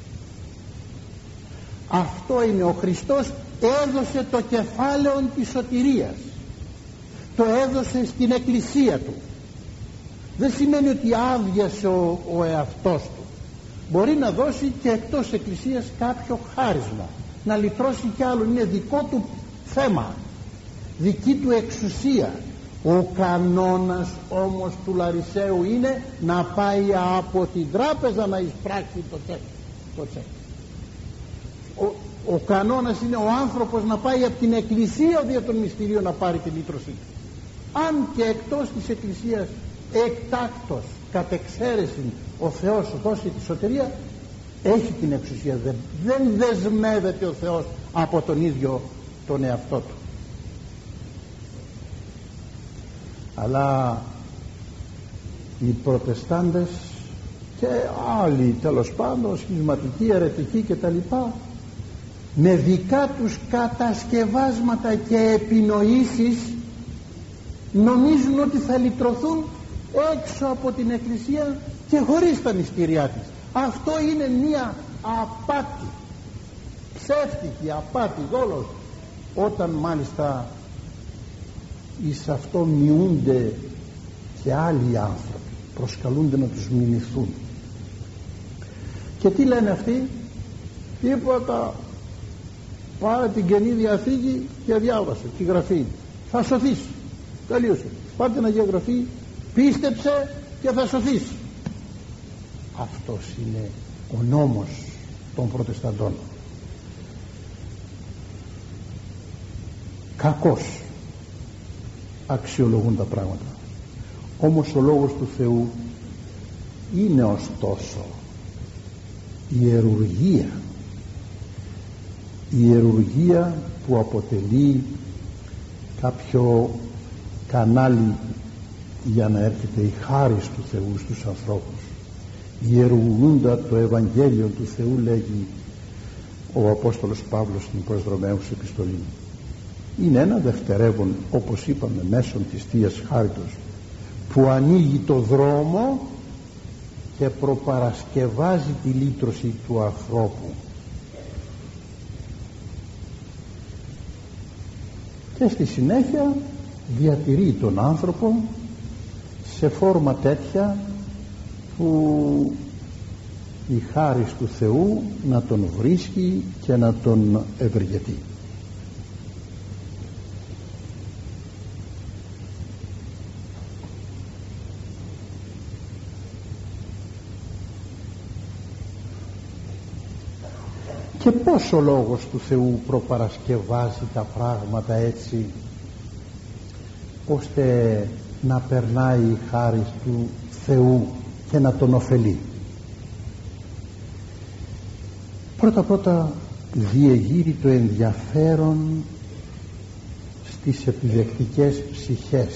αυτό είναι, ο Χριστός έδωσε το κεφάλαιο της σωτηρίας, το έδωσε στην Εκκλησία του. Δεν σημαίνει ότι άδειασε ο, ο εαυτός του. Μπορεί να δώσει και εκτός Εκκλησίας κάποιο χάρισμα, να λυτρώσει κι άλλον, είναι δικό του θέμα, δική του εξουσία. Ο κανόνας όμως του Λαρισαίου είναι να πάει από την τράπεζα να εισπράξει το τσέκ, το τσέκ. Ο, ο κανόνας είναι ο άνθρωπος να πάει από την Εκκλησία δια των μυστηρίων να πάρει τη λύτρωσή του. Αν και εκτός της Εκκλησίας εκτάκτος, κατ' εξαίρεση, ο Θεός δώσει τη σωτηρία, έχει την εξουσία, δεν, δεν δεσμεύεται ο Θεός από τον ίδιο τον εαυτό του. Αλλά οι προτεστάντες και άλλοι τέλος πάντων, σχισματικοί, αιρετικοί και τα λοιπά, με δικά τους κατασκευάσματα και επινοήσεις νομίζουν ότι θα λυτρωθούν έξω από την Εκκλησία και χωρίς τα μυστήριά της. Αυτό είναι μία απάτη, ψεύτικη απάτη, δόλος, όταν μάλιστα εις αυτό μειούνται και άλλοι άνθρωποι, προσκαλούνται να τους μιμηθούν. Και τι λένε αυτοί? Τίποτα, πάρε την Καινή Διαθήκη και διάβασε τη Γραφή, θα σωθείς. Τελείωσε. Πάρτε την Αγία Γραφή, πίστεψε και θα σωθείς. Αυτός είναι ο νόμος των προτεσταντών. Κακώς αξιολογούν τα πράγματα. Όμως ο Λόγος του Θεού είναι ωστόσο ιερουργία, η ιερουργία που αποτελεί κάποιο κανάλι για να έρχεται η χάρις του Θεού στους ανθρώπους. Ιερουργούντα το Ευαγγέλιο του Θεού, λέγει ο Απόστολος Παύλος στην προς Ρωμαίους επιστολή. Είναι ένα δευτερεύον, όπως είπαμε, μέσον της Θείας Χάριτος, που ανοίγει το δρόμο και προπαρασκευάζει τη λύτρωση του ανθρώπου. Και στη συνέχεια διατηρεί τον άνθρωπο σε φόρμα τέτοια που η χάρις του Θεού να τον βρίσκει και να τον ευεργετεί. Και πώς ο Λόγος του Θεού προπαρασκευάζει τα πράγματα έτσι ώστε να περνάει η χάρις του Θεού και να τον ωφελεί? Πρώτα πρώτα διεγείρει το ενδιαφέρον στις επιδεκτικές ψυχές.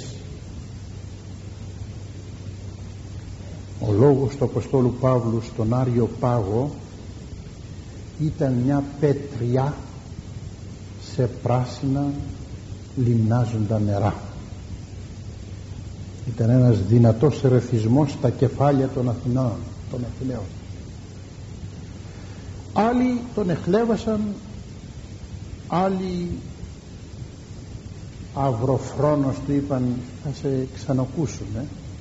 Ο λόγος του Αποστόλου Παύλου στον Άριο Πάγο ήταν μια πέτρια σε πράσινα λιμνάζοντα νερά. Ήταν ένας δυνατός ερεθισμός στα κεφάλια των Αθηνών, των Αθηναίων. Άλλοι τον εχλέβασαν, άλλοι αυροφρόνος του είπαν θα σε ξανακούσουμε,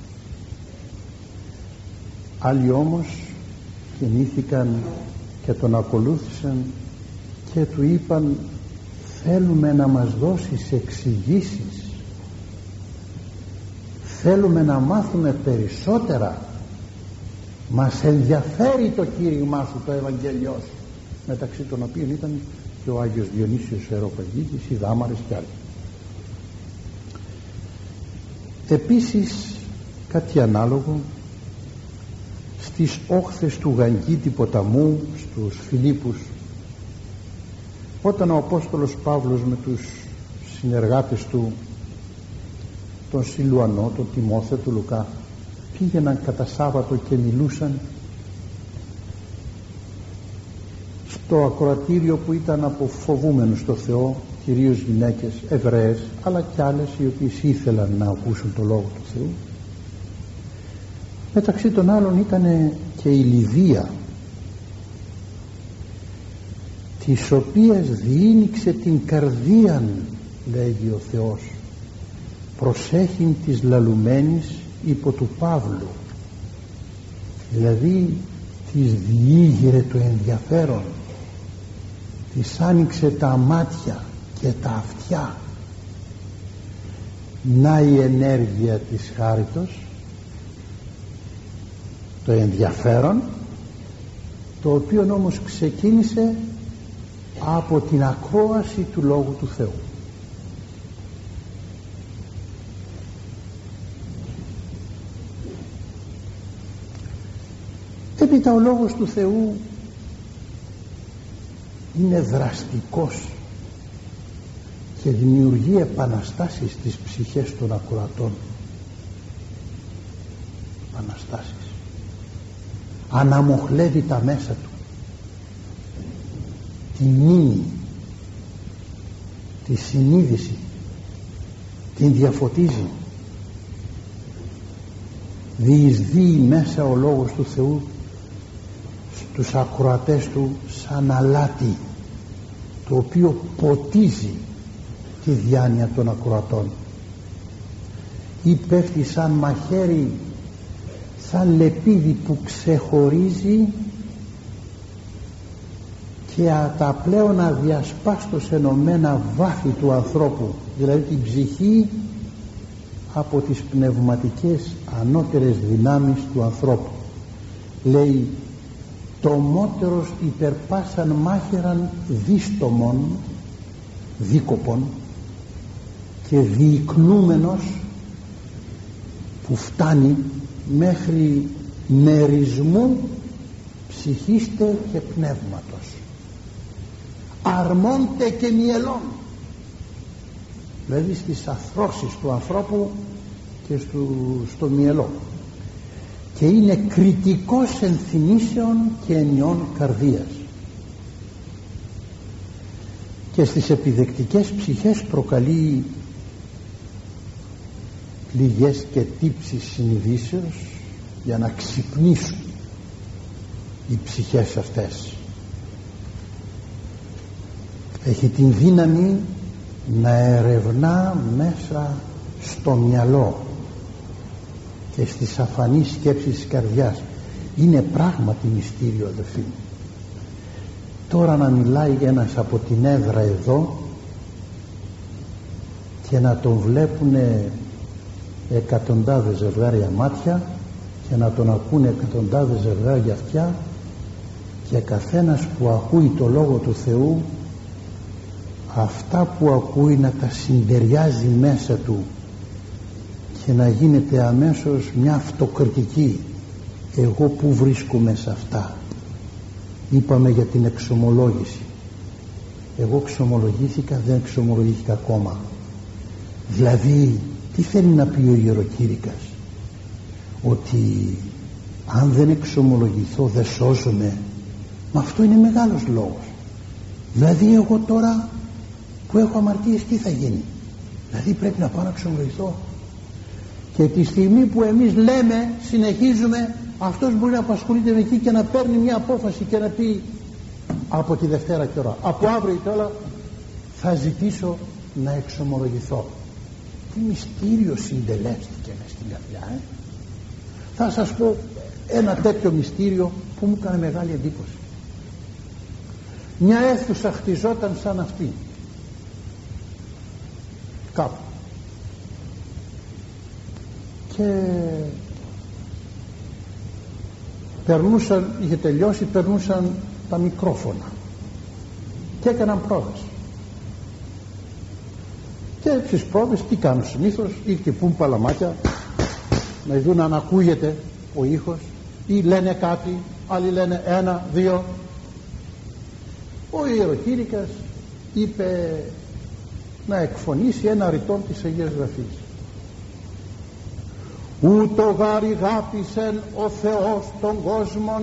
άλλοι όμως κινήθηκαν και τον ακολούθησαν και του είπαν θέλουμε να μας δώσεις εξηγήσεις, θέλουμε να μάθουμε περισσότερα, μας ενδιαφέρει το κήρυγμά σου, το Ευαγγέλιό σου, μεταξύ των οποίων ήταν και ο Άγιος Διονύσιος Αεροπαγίτης, οι Δάμαρες και άλλοι. Επίσης κάτι ανάλογο στις όχθες του Γαγγίτη ποταμού, στους Φιλίππους, όταν ο Απόστολος Παύλος με τους συνεργάτες του, τον Σιλουανό, τον Τιμόθεο, τον Λουκά, πήγαιναν κατά Σάββατο και μιλούσαν στο ακροατήριο που ήταν από φοβούμενους στο Θεό κυρίως γυναίκες Εβραίες, αλλά και άλλες οι οποίες ήθελαν να ακούσουν το Λόγο του Θεού. Μεταξύ των άλλων ήταν και η Λιδία, της οποίας διήνυξε την καρδίαν, λέγει ο Θεός, προσέχειν της λαλουμένης υπό του Παύλου, δηλαδή της διήγηρε το ενδιαφέρον, της άνοιξε τα μάτια και τα αυτιά. Να η ενέργεια της χάριτος, το ενδιαφέρον, το οποίο όμως ξεκίνησε από την ακρόαση του Λόγου του Θεού. Έπειτα ο Λόγος του Θεού είναι δραστικός και δημιουργεί επαναστάσεις στις ψυχές των ακροατών. Επαναστάσεις. Αναμοχλεύει τα μέσα του, τη μνήμη, τη συνείδηση, την διαφωτίζει. Διεισδύει μέσα ο Λόγος του Θεού στους ακροατές του σαν αλάτι, το οποίο ποτίζει τη διάνοια των ακροατών, ή πέφτει σαν μαχαίρι, σαν λεπίδι που ξεχωρίζει και τα πλέον αδιασπάστως ενωμένα βάθη του ανθρώπου, δηλαδή την ψυχή, από τις πνευματικές ανώτερες δυνάμεις του ανθρώπου. Λέει, τρομότερος υπερπάσαν μάχαιραν δίστομων δίκοπων και διικνούμενος, που φτάνει μέχρι μερισμού ψυχίστε και πνεύματος, αρμόντε και μυελών, δηλαδή στις αθρώσεις του ανθρώπου και στο, στο μυελό, και είναι κριτικός ενθυμήσεων και ενιών καρδίας, και στις επιδεκτικές ψυχές προκαλεί πληγές και τύψεις συνειδήσεως για να ξυπνήσουν οι ψυχές αυτές. Έχει την δύναμη να ερευνά μέσα στο μυαλό και στις αφανείς σκέψεις της καρδιάς. Είναι πράγματι μυστήριο, αδελφοί μου. Τώρα να μιλάει ένας από την έδρα εδώ και να τον βλέπουν εκατοντάδες ζευγάρια μάτια και να τον ακούνε εκατοντάδες ζευγάρια αυτιά, και καθένας που ακούει το Λόγο του Θεού, αυτά που ακούει να τα συντεριάζει μέσα του και να γίνεται αμέσως μια αυτοκριτική. Εγώ που βρίσκομαι σε αυτά? Είπαμε για την εξομολόγηση. Εγώ εξομολογήθηκα, δεν εξομολογήθηκα ακόμα. Δηλαδή τι θέλει να πει ο ιεροκήρυκας? Ότι αν δεν εξομολογηθώ δεν σώζομαι? Μα αυτό είναι μεγάλος λόγος. Δηλαδή εγώ τώρα που έχω αμαρτίες τι θα γίνει? Δηλαδή πρέπει να πάω να εξομολογηθώ? Και τη στιγμή που εμείς λέμε, συνεχίζουμε, αυτός μπορεί να απασχολείται με εκεί και να παίρνει μια απόφαση και να πει από τη Δευτέρα και ώρα, από αύριο και όλα θα ζητήσω να εξομολογηθώ. Τι μυστήριο συντελέστηκε μες στην καρδιά, ε? Θα σας πω ένα τέτοιο μυστήριο που μου έκανε μεγάλη εντύπωση. Μια αίθουσα χτιζόταν σαν αυτή κάπου, και περνούσαν, είχε τελειώσει, περνούσαν τα μικρόφωνα και έκαναν πρόβες. Και στις πρόβες τι κάνουν συνήθως? Ή χτυπούν παλαμάκια να δουν αν ακούγεται ο ήχος, ή λένε κάτι, άλλοι λένε ένα, δύο. Ο ιεροκήρυκας είπε να εκφωνήσει ένα ρητό της Αγίας Γραφής. Ούτω γάρι γάπησεν ο Θεός των κόσμων,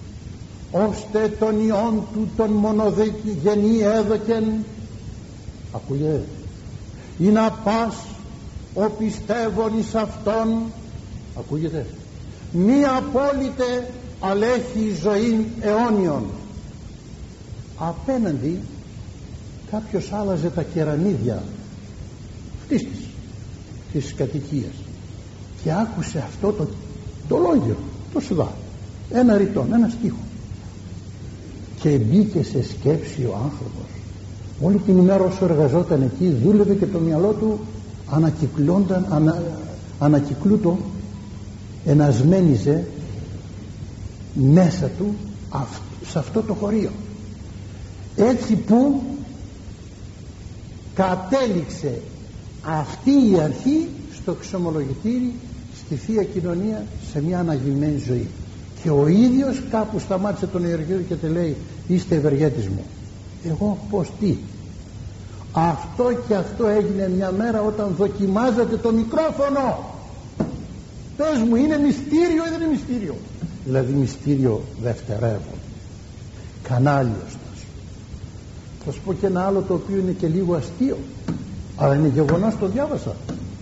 ώστε τον Υιόν του τον μονογενή έδωκεν, Ακούγεται? Ή να πας ο πιστεύων εις αυτόν, ακούγεται, μη απόλυτε αλλά έχει ζωή αιώνιον. Απέναντι κάποιος άλλαζε τα κερανίδια αυτής της, της κατοικίας και άκουσε αυτό το, το λόγιο, το σουδά, ένα ρητόν, ένα στίχο, και μπήκε σε σκέψη ο άνθρωπος. Όλη την ημέρα όσο εργαζόταν εκεί δούλευε και το μυαλό του ανακυκλώνταν, ανα, ανακυκλούτο, ενασμένιζε μέσα του αυ, σε αυτό το χωρίο, έτσι που κατέληξε αυτή η αρχή στο ξομολογητήρι, στη Θεία Κοινωνία, σε μια αναγυμμένη ζωή. Και ο ίδιος κάπου σταμάτησε τον ιερουργείο και του λέει, είστε ευεργέτης μου. Εγώ πως τι? Αυτό και αυτό έγινε μια μέρα όταν δοκιμάζατε το μικρόφωνο. Πες μου, είναι μυστήριο ή δεν είναι μυστήριο? Δηλαδή μυστήριο δευτερεύον, κανάλιος. Θα σου πω και ένα άλλο το οποίο είναι και λίγο αστείο, αλλά είναι γεγονός, το διάβασα.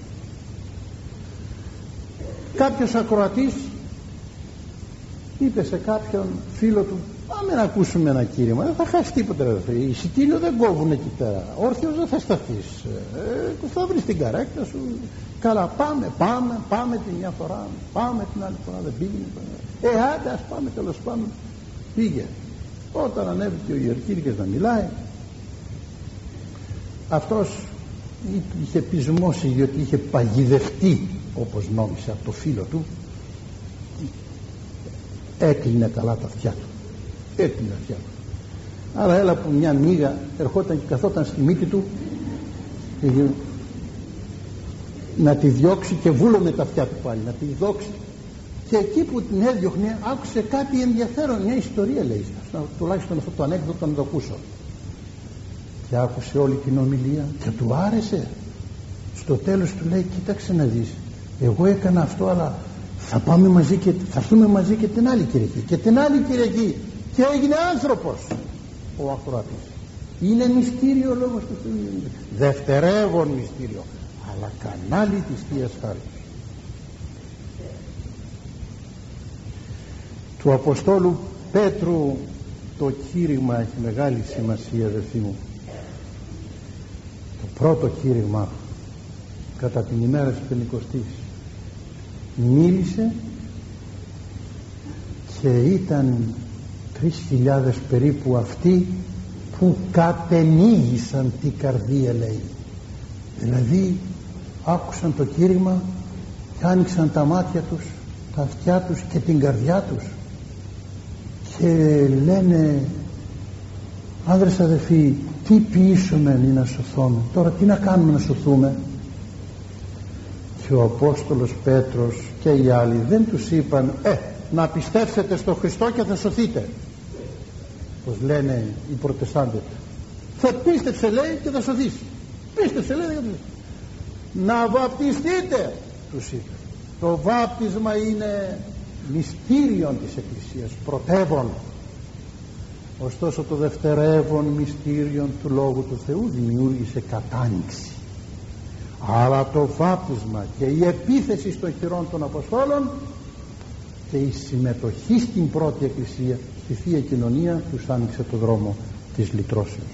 Κάποιος ακροατής είπε σε κάποιον φίλο του, πάμε να ακούσουμε ένα κήρυγμα, δεν θα χάσει τίποτα, ρε. Εισιτήριο δεν κόβουν εκεί πέρα, όρθιος δεν θα σταθείς, ε, θα βρεις την καρέκτα σου. Καλά, πάμε, πάμε, πάμε τη μια φορά, πάμε την άλλη φορά, δεν πήγαινε. Ε, άντε ας πάμε, τέλος πάντων. Πήγε. Όταν ανέβηκε ο ιερκήρυκας να μιλάει, αυτός είχε πεισμώσει, διότι είχε παγιδευτεί, όπως νόμισε, από το φίλο του. Έκλεινε καλά τα αυτιά του, έκλεινε τα αυτιά του. Άρα έλα που μια μύγα ερχόταν και καθόταν στη μύτη του να τη διώξει, και βούλωνε τα αυτιά του πάλι, να τη διώξει. Και εκεί που την έδιωχνε άκουσε κάτι ενδιαφέρον, μια ιστορία, λέει, τουλάχιστον αυτό το ανέκδοτο να το ακούσω. Και άκουσε όλη την ομιλία και του άρεσε. Στο τέλος του λέει, κοίταξε να δεις, εγώ έκανα αυτό, αλλά θα πάμε μαζί και θα έρθουμε μαζί και την άλλη Κυριακή και την άλλη Κυριακή, και έγινε άνθρωπος ο ακροατής. Είναι μυστήριο ο λόγος του Θεού, δευτερεύον μυστήριο, αλλά κανάλι της Θείας Χάρης. Του Αποστόλου Πέτρου το κήρυγμα έχει μεγάλη σημασία, αδελφοί μου. Το πρώτο κήρυγμα κατά την ημέρα της Πεντηκοστής μίλησε και ήταν τρεις χιλιάδες περίπου αυτοί που κατενίγησαν την καρδία, λέει. Δηλαδή άκουσαν το κήρυγμα και άνοιξαν τα μάτια τους, τα αυτιά τους και την καρδιά τους και λένε, άνδρες αδελφοί, τι ποιήσουμε να σωθούμε τώρα, τι να κάνουμε να σωθούμε? Και ο Απόστολος Πέτρος και οι άλλοι δεν τους είπαν, ε, να πιστεύσετε στο Χριστό και θα σωθείτε, πως λένε οι προτεστάντες. Θα πίστεψε, λέει, και θα σωθείς. Πίστεψε, λέει, και θα σωθείς. Να βαπτιστείτε, τους είπε. Το βάπτισμα είναι μυστήριον της Εκκλησίας, πρωτεύον. Ωστόσο το δευτερεύον μυστήριον του Λόγου του Θεού δημιούργησε κατάνοιξη. Αλλά το βάπτισμα και η επίθεση των χειρών των Αποστόλων και η συμμετοχή στην πρώτη Εκκλησία, στη Θεία Κοινωνία, τους άνοιξε το δρόμο της λυτρώσεως.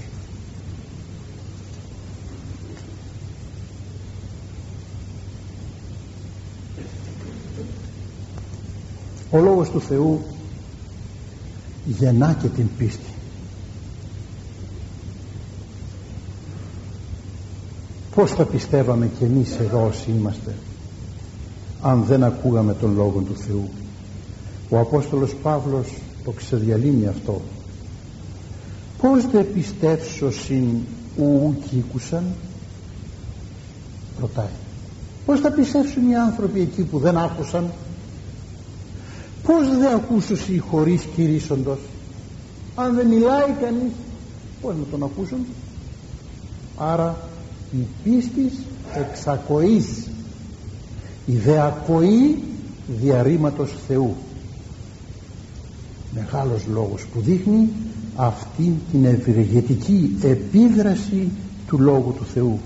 Ο Λόγος του Θεού γεννά και την πίστη. Πώς θα πιστεύαμε κι εμείς εδώ όσοι είμαστε, αν δεν ακούγαμε τον Λόγο του Θεού? Ο Απόστολος Παύλος το ξεδιαλύνει αυτό. Πώς δε πιστεύσωσιν ου κήκουσαν, ρωτάει. Πώς θα πιστέψουν οι άνθρωποι εκεί που δεν άκουσαν? Πώς δε ακούσουσι χωρίς κηρύσσοντος? Αν δεν μιλάει κανείς, πώς να τον ακούσουν? Άρα η πίστης εξακοής, η δε ακοή διαρρήματος Θεού. Μεγάλος λόγος που δείχνει αυτή την ευεργετική επίδραση του Λόγου του Θεού.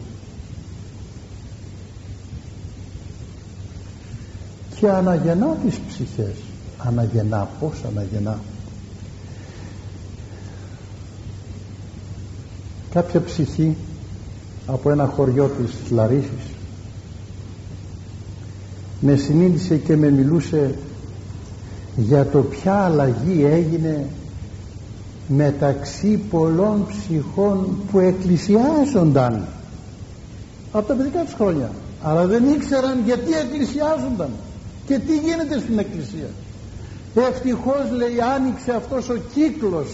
Και αναγεννά τις ψυχές. Αναγεννά, πώς αναγεννά? Κάποια ψυχή από ένα χωριό της Λαρίσης με συνείδησε και με μιλούσε για το ποια αλλαγή έγινε μεταξύ πολλών ψυχών που εκκλησιάζονταν από τα παιδικά τους χρόνια, αλλά δεν ήξεραν γιατί εκκλησιάζονταν και τι γίνεται στην εκκλησία. Ευτυχώς, λέει, άνοιξε αυτός ο κύκλος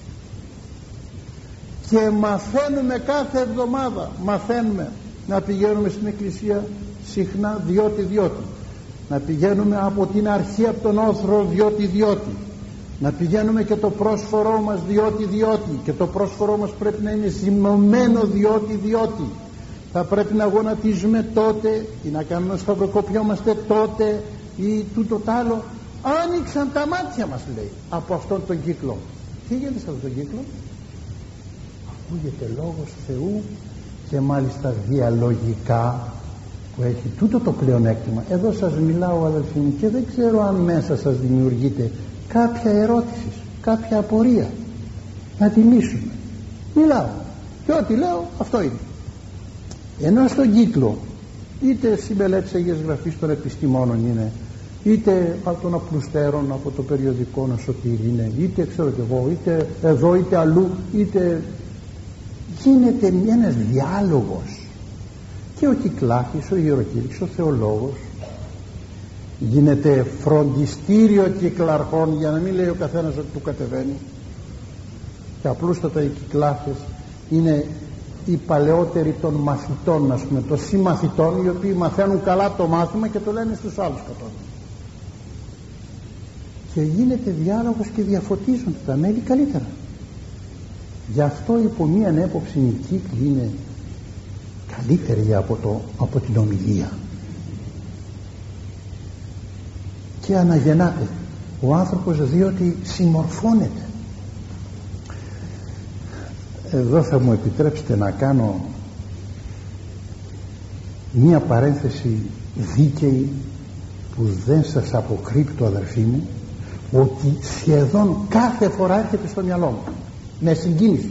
και μαθαίνουμε κάθε εβδομάδα, μαθαίνουμε να πηγαίνουμε στην εκκλησία συχνά διότι διότι, να πηγαίνουμε από την αρχή από τον όθρο διότι διότι, να πηγαίνουμε και το πρόσφορό μας διότι διότι, και το πρόσφορό μας πρέπει να είναι ζυμωμένο διότι διότι, θα πρέπει να γονατίζουμε τότε ή να κάνουμε σταυροκοπιόμαστε τότε ή τούτο τ' άλλο. Άνοιξαν τα μάτια μας, λέει, από αυτόν τον κύκλο. Τι γίνεται σε αυτόν τον κύκλο? Ακούγεται λόγος Θεού και μάλιστα διαλογικά, που έχει τούτο το πλεονέκτημα. Εδώ σας μιλάω, αδελφοί μου, και δεν ξέρω αν μέσα σας δημιουργείται κάποια ερώτηση, κάποια απορία. Να τιμήσουμε. Μιλάω και ό,τι λέω αυτό είναι. Ενώ στον κύκλο, είτε στη μελέτη της Αγίας Γραφής των επιστημόνων είναι, είτε από των απλουστέρων, από το περιοδικό Νοσοτήρι είναι, είτε ξέρω και εγώ, είτε εδώ είτε αλλού, είτε γίνεται ένας διάλογος, και ο Κυκλάκης, ο Ιεροκήρυξος, ο Θεολόγος, γίνεται φροντιστήριο κυκλαρχών, για να μην λέει ο καθένας ότι του κατεβαίνει. Και απλούστατα οι Κυκλάχες είναι οι παλαιότεροι των μαθητών, ας πούμε, των συμμαθητών, οι οποίοι μαθαίνουν καλά το μάθημα και το λένε στους άλλους κατόπιν. Και γίνεται διάλογος και διαφωτίζονται τα μέλη καλύτερα. Γι' αυτό υπό μίαν έποψη η κύκλη είναι καλύτερη από, το, από την ομιλία. Και αναγεννάται ο άνθρωπος, διότι συμμορφώνεται. Εδώ θα μου επιτρέψετε να κάνω μία παρένθεση δίκαιη, που δεν σας αποκρύπτω, αδερφοί μου, ότι σχεδόν κάθε φορά έρχεται στο μυαλό μου με συγκίνηση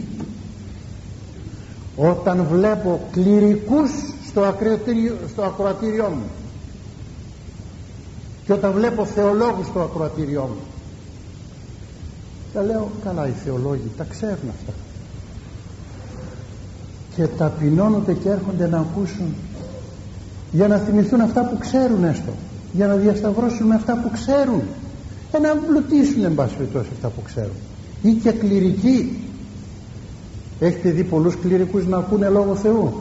όταν βλέπω κληρικούς στο, στο ακροατήριό μου, και όταν βλέπω θεολόγους στο ακροατήριό μου. Τα λέω, καλά, οι θεολόγοι τα ξέρουν αυτά και ταπεινώνονται και έρχονται να ακούσουν, για να θυμηθούν αυτά που ξέρουν, έστω για να διασταυρώσουν με αυτά που ξέρουν, για να εμπλουτίσουν εν πάση περιπτώσει αυτά που ξέρουν. Ή και κληρικοί. Έχετε δει πολλούς κληρικούς να ακούνε λόγο Θεού?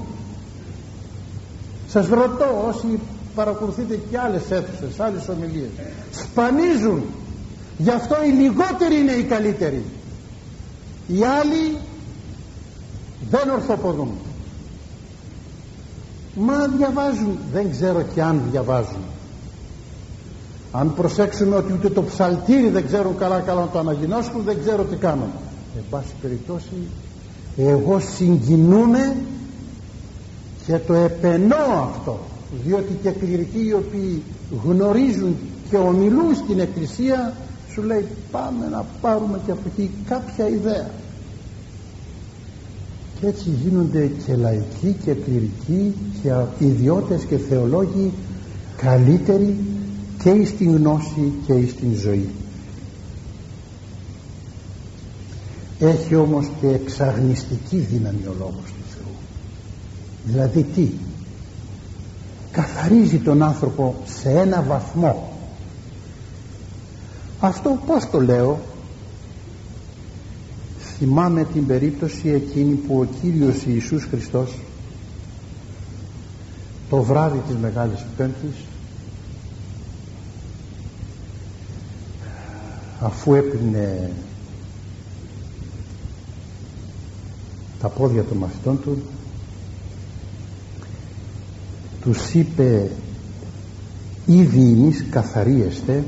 Σας ρωτώ, όσοι παρακολουθείτε και άλλες αίθουσες, άλλες ομιλίες, σπανίζουν. Γι' αυτό οι λιγότεροι είναι οι καλύτεροι, οι άλλοι δεν ορθοποδούν. Μα διαβάζουν, δεν ξέρω και αν διαβάζουν. Αν προσέξουμε ότι ούτε το ψαλτήρι δεν ξέρουν καλά καλά να το αναγινώσουν, δεν ξέρω τι κάνουν. Εν πάση περιπτώσει, εγώ συγκινούμαι και το επενώ αυτό, διότι και κληρικοί οι οποίοι γνωρίζουν και ομιλούν στην εκκλησία, σου λέει, πάμε να πάρουμε και από εκεί κάποια ιδέα. Και έτσι γίνονται και λαϊκοί και κληρικοί και ιδιώτες και θεολόγοι καλύτεροι και στην γνώση και στην ζωή. Έχει όμως και εξαγνιστική δύναμη ο λόγος του Θεού. Δηλαδή τι? Καθαρίζει τον άνθρωπο σε ένα βαθμό. Αυτό πώς το λέω? Θυμάμαι την περίπτωση εκείνη που ο Κύριος Ιησούς Χριστός το βράδυ της Μεγάλης Πέμπτης, αφού έπλυνε τα πόδια των μαθητών του, τους είπε, ήδη εμείς καθαρίεστε,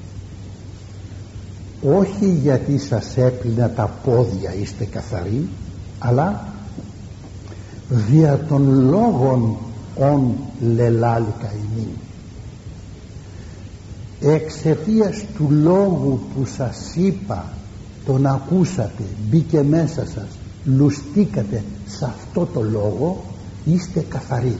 όχι γιατί σας έπλυνα τα πόδια είστε καθαροί, αλλά δια των λόγων ον λελάλικα ημίν. Εξαιτίας του λόγου που σας είπα, τον ακούσατε, μπήκε μέσα σας, λουστήκατε σε αυτό το λόγο, είστε καθαροί.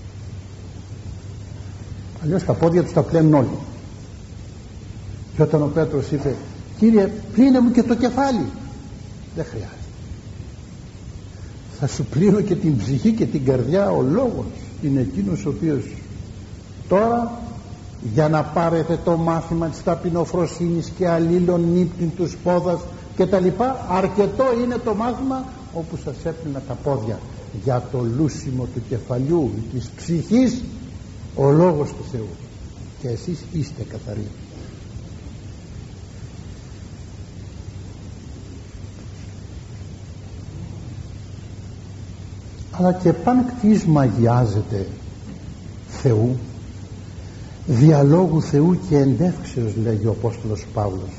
Αλλιώς τα πόδια τους τα πλένουν όλοι. Και όταν ο Πέτρος είπε, Κύριε, πλύνε μου και το κεφάλι, δεν χρειάζεται. Θα σου πλύνω και την ψυχή και την καρδιά. Ο λόγος είναι εκείνος ο οποίος τώρα, για να πάρετε το μάθημα της ταπεινοφροσύνης και αλλήλων νύπτην τους πόδας και τα λοιπά, αρκετό είναι το μάθημα όπου σας έπλυνα τα πόδια. Για το λούσιμο του κεφαλιού, της ψυχής, ο λόγος του Θεού, και εσείς είστε καθαροί. Αλλά και παν κτίσμα αγιάζεται Θεού, διαλόγου Θεού και εντεύξεως, λέγει ο Απόστολος Παύλος.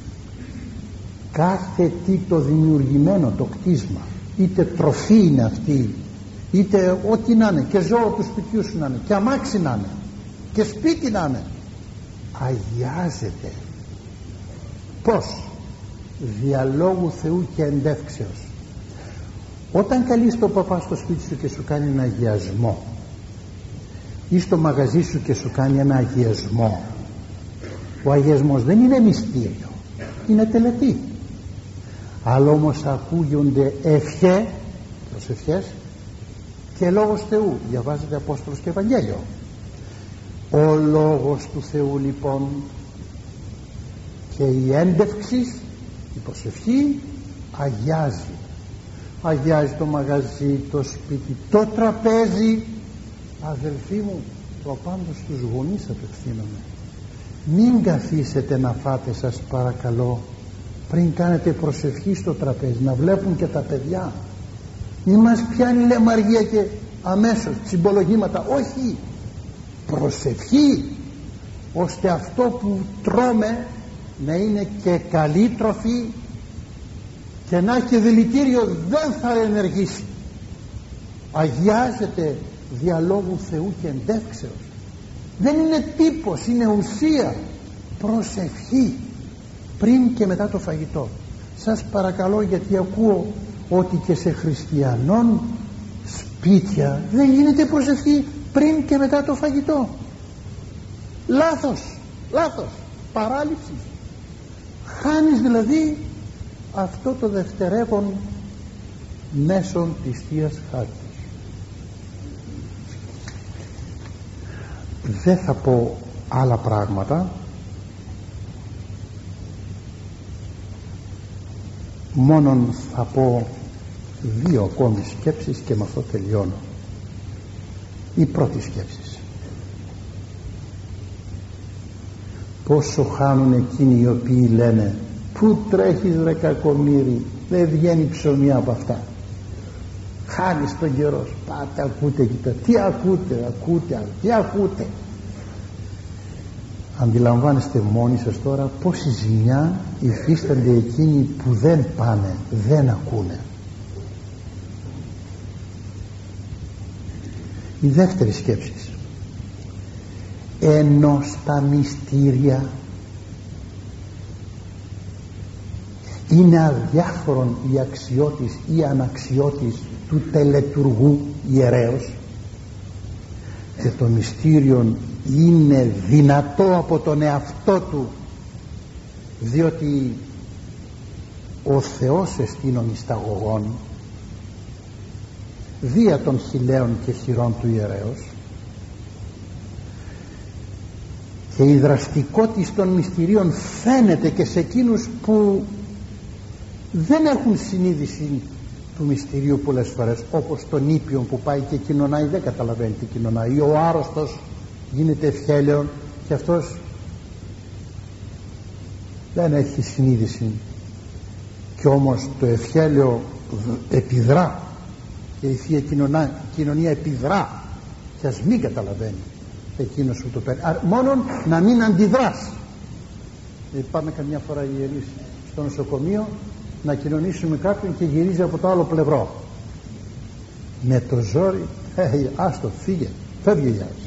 Κάθε τι το δημιουργημένο το κτίσμα, είτε τροφή είναι αυτή, είτε ό,τι να είναι, και ζώο του σπιτιού σου να είναι, και αμάξι να είναι, και σπίτι να είναι, αγιάζεται. Πώς? Διαλόγου Θεού και εντεύξεως. Όταν καλείς τον παπά στο σπίτι σου και σου κάνει ένα αγιασμό, ή στο μαγαζί σου και σου κάνει ένα αγιασμό, ο αγιασμός δεν είναι μυστήριο, είναι τελετή. Αλλά όμως ακούγονται ευχέ, προσευχές, και λόγος Θεού. Διαβάζετε Απόστολος και Ευαγγέλιο. Ο λόγος του Θεού λοιπόν και η έντευξη, η προσευχή, αγιάζει. Αγιάζει το μαγαζί, το σπίτι, το τραπέζι. Αδελφοί μου, το πάντως στους γονείς απευθύνομαι. Μην καθίσετε να φάτε, σας παρακαλώ, πριν κάνετε προσευχή στο τραπέζι, να βλέπουν και τα παιδιά. Μη μας πιάνει λεμαργία και αμέσως συμπολογήματα. Όχι, προσευχή, ώστε αυτό που τρώμε να είναι και καλή τροφή και να έχει δηλητήριο, δεν θα ενεργήσει. Αγιάζεται διαλόγου Θεού και εντεύξεως. Δεν είναι τύπος, είναι ουσία. Προσευχή πριν και μετά το φαγητό. Σας παρακαλώ, γιατί ακούω ότι και σε χριστιανών σπίτια δεν γίνεται προσευχή πριν και μετά το φαγητό. Λάθος, λάθος, παράληψη. Χάνεις δηλαδή αυτό το δευτερεύον μέσον της Θείας Χάριτας. Δεν θα πω άλλα πράγματα, μόνον θα πω δύο ακόμη σκέψεις και με αυτό τελειώνω. Η πρώτη σκέψη: πόσο χάνουν εκείνοι οι οποίοι λένε, πού τρέχεις ρε κακομοίρη, δεν βγαίνει ψωμί από αυτά, χάνεις τον καιρό. Πάτε, ακούτε και τι ακούτε, ακούτε, τι ακούτε. Αντιλαμβάνεστε μόνοι σας τώρα πόση ζημιά υφίστανται εκείνοι που δεν πάνε, δεν ακούνε. Η δεύτερη σκέψη: ενώ στα μυστήρια είναι αδιάφορον η αξιότης ή αναξιότης του τελετουργού ιερέως, και το μυστήριον είναι δυνατό από τον εαυτό του, διότι ο Θεός εστίν ο μυσταγωγών δια των χιλέων και χειρών του ιερέως, και η δραστικότητα των μυστηρίων φαίνεται και σε εκείνους που δεν έχουν συνείδηση του μυστηρίου πολλές φορές, όπως τον ήπιον που πάει και κοινωνάει, δεν καταλαβαίνει τι κοινωνάει, ή ο άρρωστος γίνεται ευχέλαιον και αυτός δεν έχει συνείδηση, και όμως το ευχέλαιο επιδρά και η Θεία Κοινωνία, κοινωνία επιδρά, και ας μην καταλαβαίνει εκείνος που το παίρνει, μόνον να μην αντιδράσει. Ε, πάμε καμιά φορά οι ιερείς στο νοσοκομείο να κοινωνήσουμε κάποιον και γυρίζει από το άλλο πλευρό. με το ζόρι, ε, άστο, φύγε, φεύγει η άρση.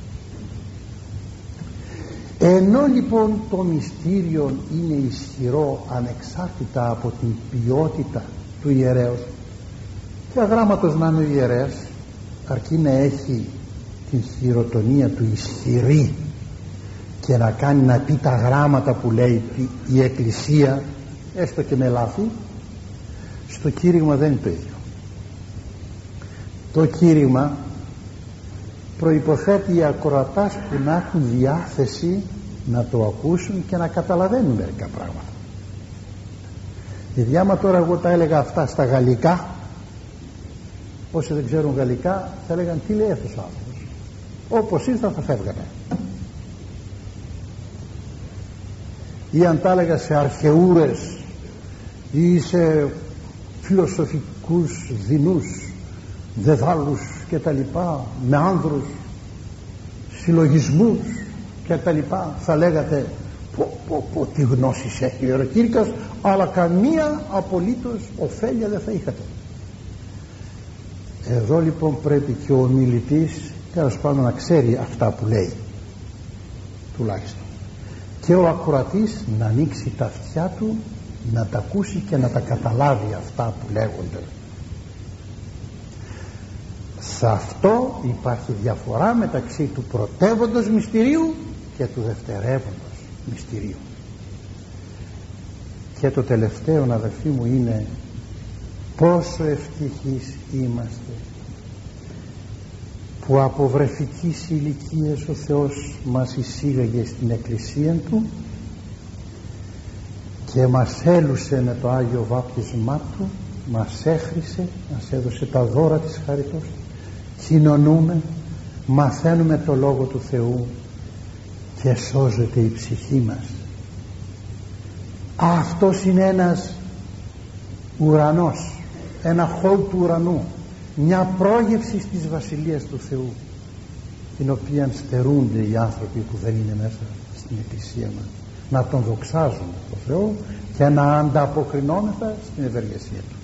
Ενώ λοιπόν το μυστήριο είναι ισχυρό ανεξάρτητα από την ποιότητα του ιερέως, και αγράμματος να είναι ο ιερέας, αρκεί να έχει την χειροτονία του ισχυρή και να κάνει να πει τα γράμματα που λέει η Εκκλησία, έστω και με λάθη, στο κήρυγμα δεν είναι το ίδιο. Το κήρυγμα προϋποθέτει οι ακροατάς που να έχουν διάθεση να το ακούσουν και να καταλαβαίνουν μερικά πράγματα. Γιατί άμα τώρα εγώ τα έλεγα αυτά στα γαλλικά, όσοι δεν ξέρουν γαλλικά θα έλεγαν τι λέει αυτός ο άνθρωπος, όπως ήρθαν θα φεύγανε. Ή αν τα έλεγα σε αρχαιούρες ή σε φιλοσοφικούς δεινούς, δεδάλους και τα λοιπά, με άνδρους, συλλογισμούς και τα λοιπά, θα λέγατε πω πω πω τι γνώσεις έχει ο ιεροκήρυκας, αλλά καμία απολύτως ωφέλεια δεν θα είχατε. Εδώ λοιπόν πρέπει και ο ομιλητής τέλος πάντων να ξέρει αυτά που λέει, τουλάχιστον, και ο ακροατής να ανοίξει τα αυτιά του, να τα ακούσει και να τα καταλάβει αυτά που λέγονται. Σε αυτό υπάρχει διαφορά μεταξύ του πρωτεύοντος μυστηρίου και του δευτερεύοντος μυστηρίου. Και το τελευταίο, αδελφοί μου, είναι πόσο ευτυχείς είμαστε που από βρεφικής ηλικίας ο Θεός μας εισήγαγε στην Εκκλησία Του και μας έλουσε με το Άγιο Βάπτισμά Του, μας έχρισε, μας έδωσε τα δώρα της χαριτός, κοινωνούμε, μαθαίνουμε το Λόγο του Θεού και σώζεται η ψυχή μας. Αυτός είναι ένας ουρανός, ένα χώλ του ουρανού, μια πρόγευση της Βασιλείας του Θεού, την οποία στερούνται οι άνθρωποι που δεν είναι μέσα στην Εκκλησία μας, να τον δοξάζουν τον Θεό και να ανταποκρινόμεθα στην ευεργεσία Του.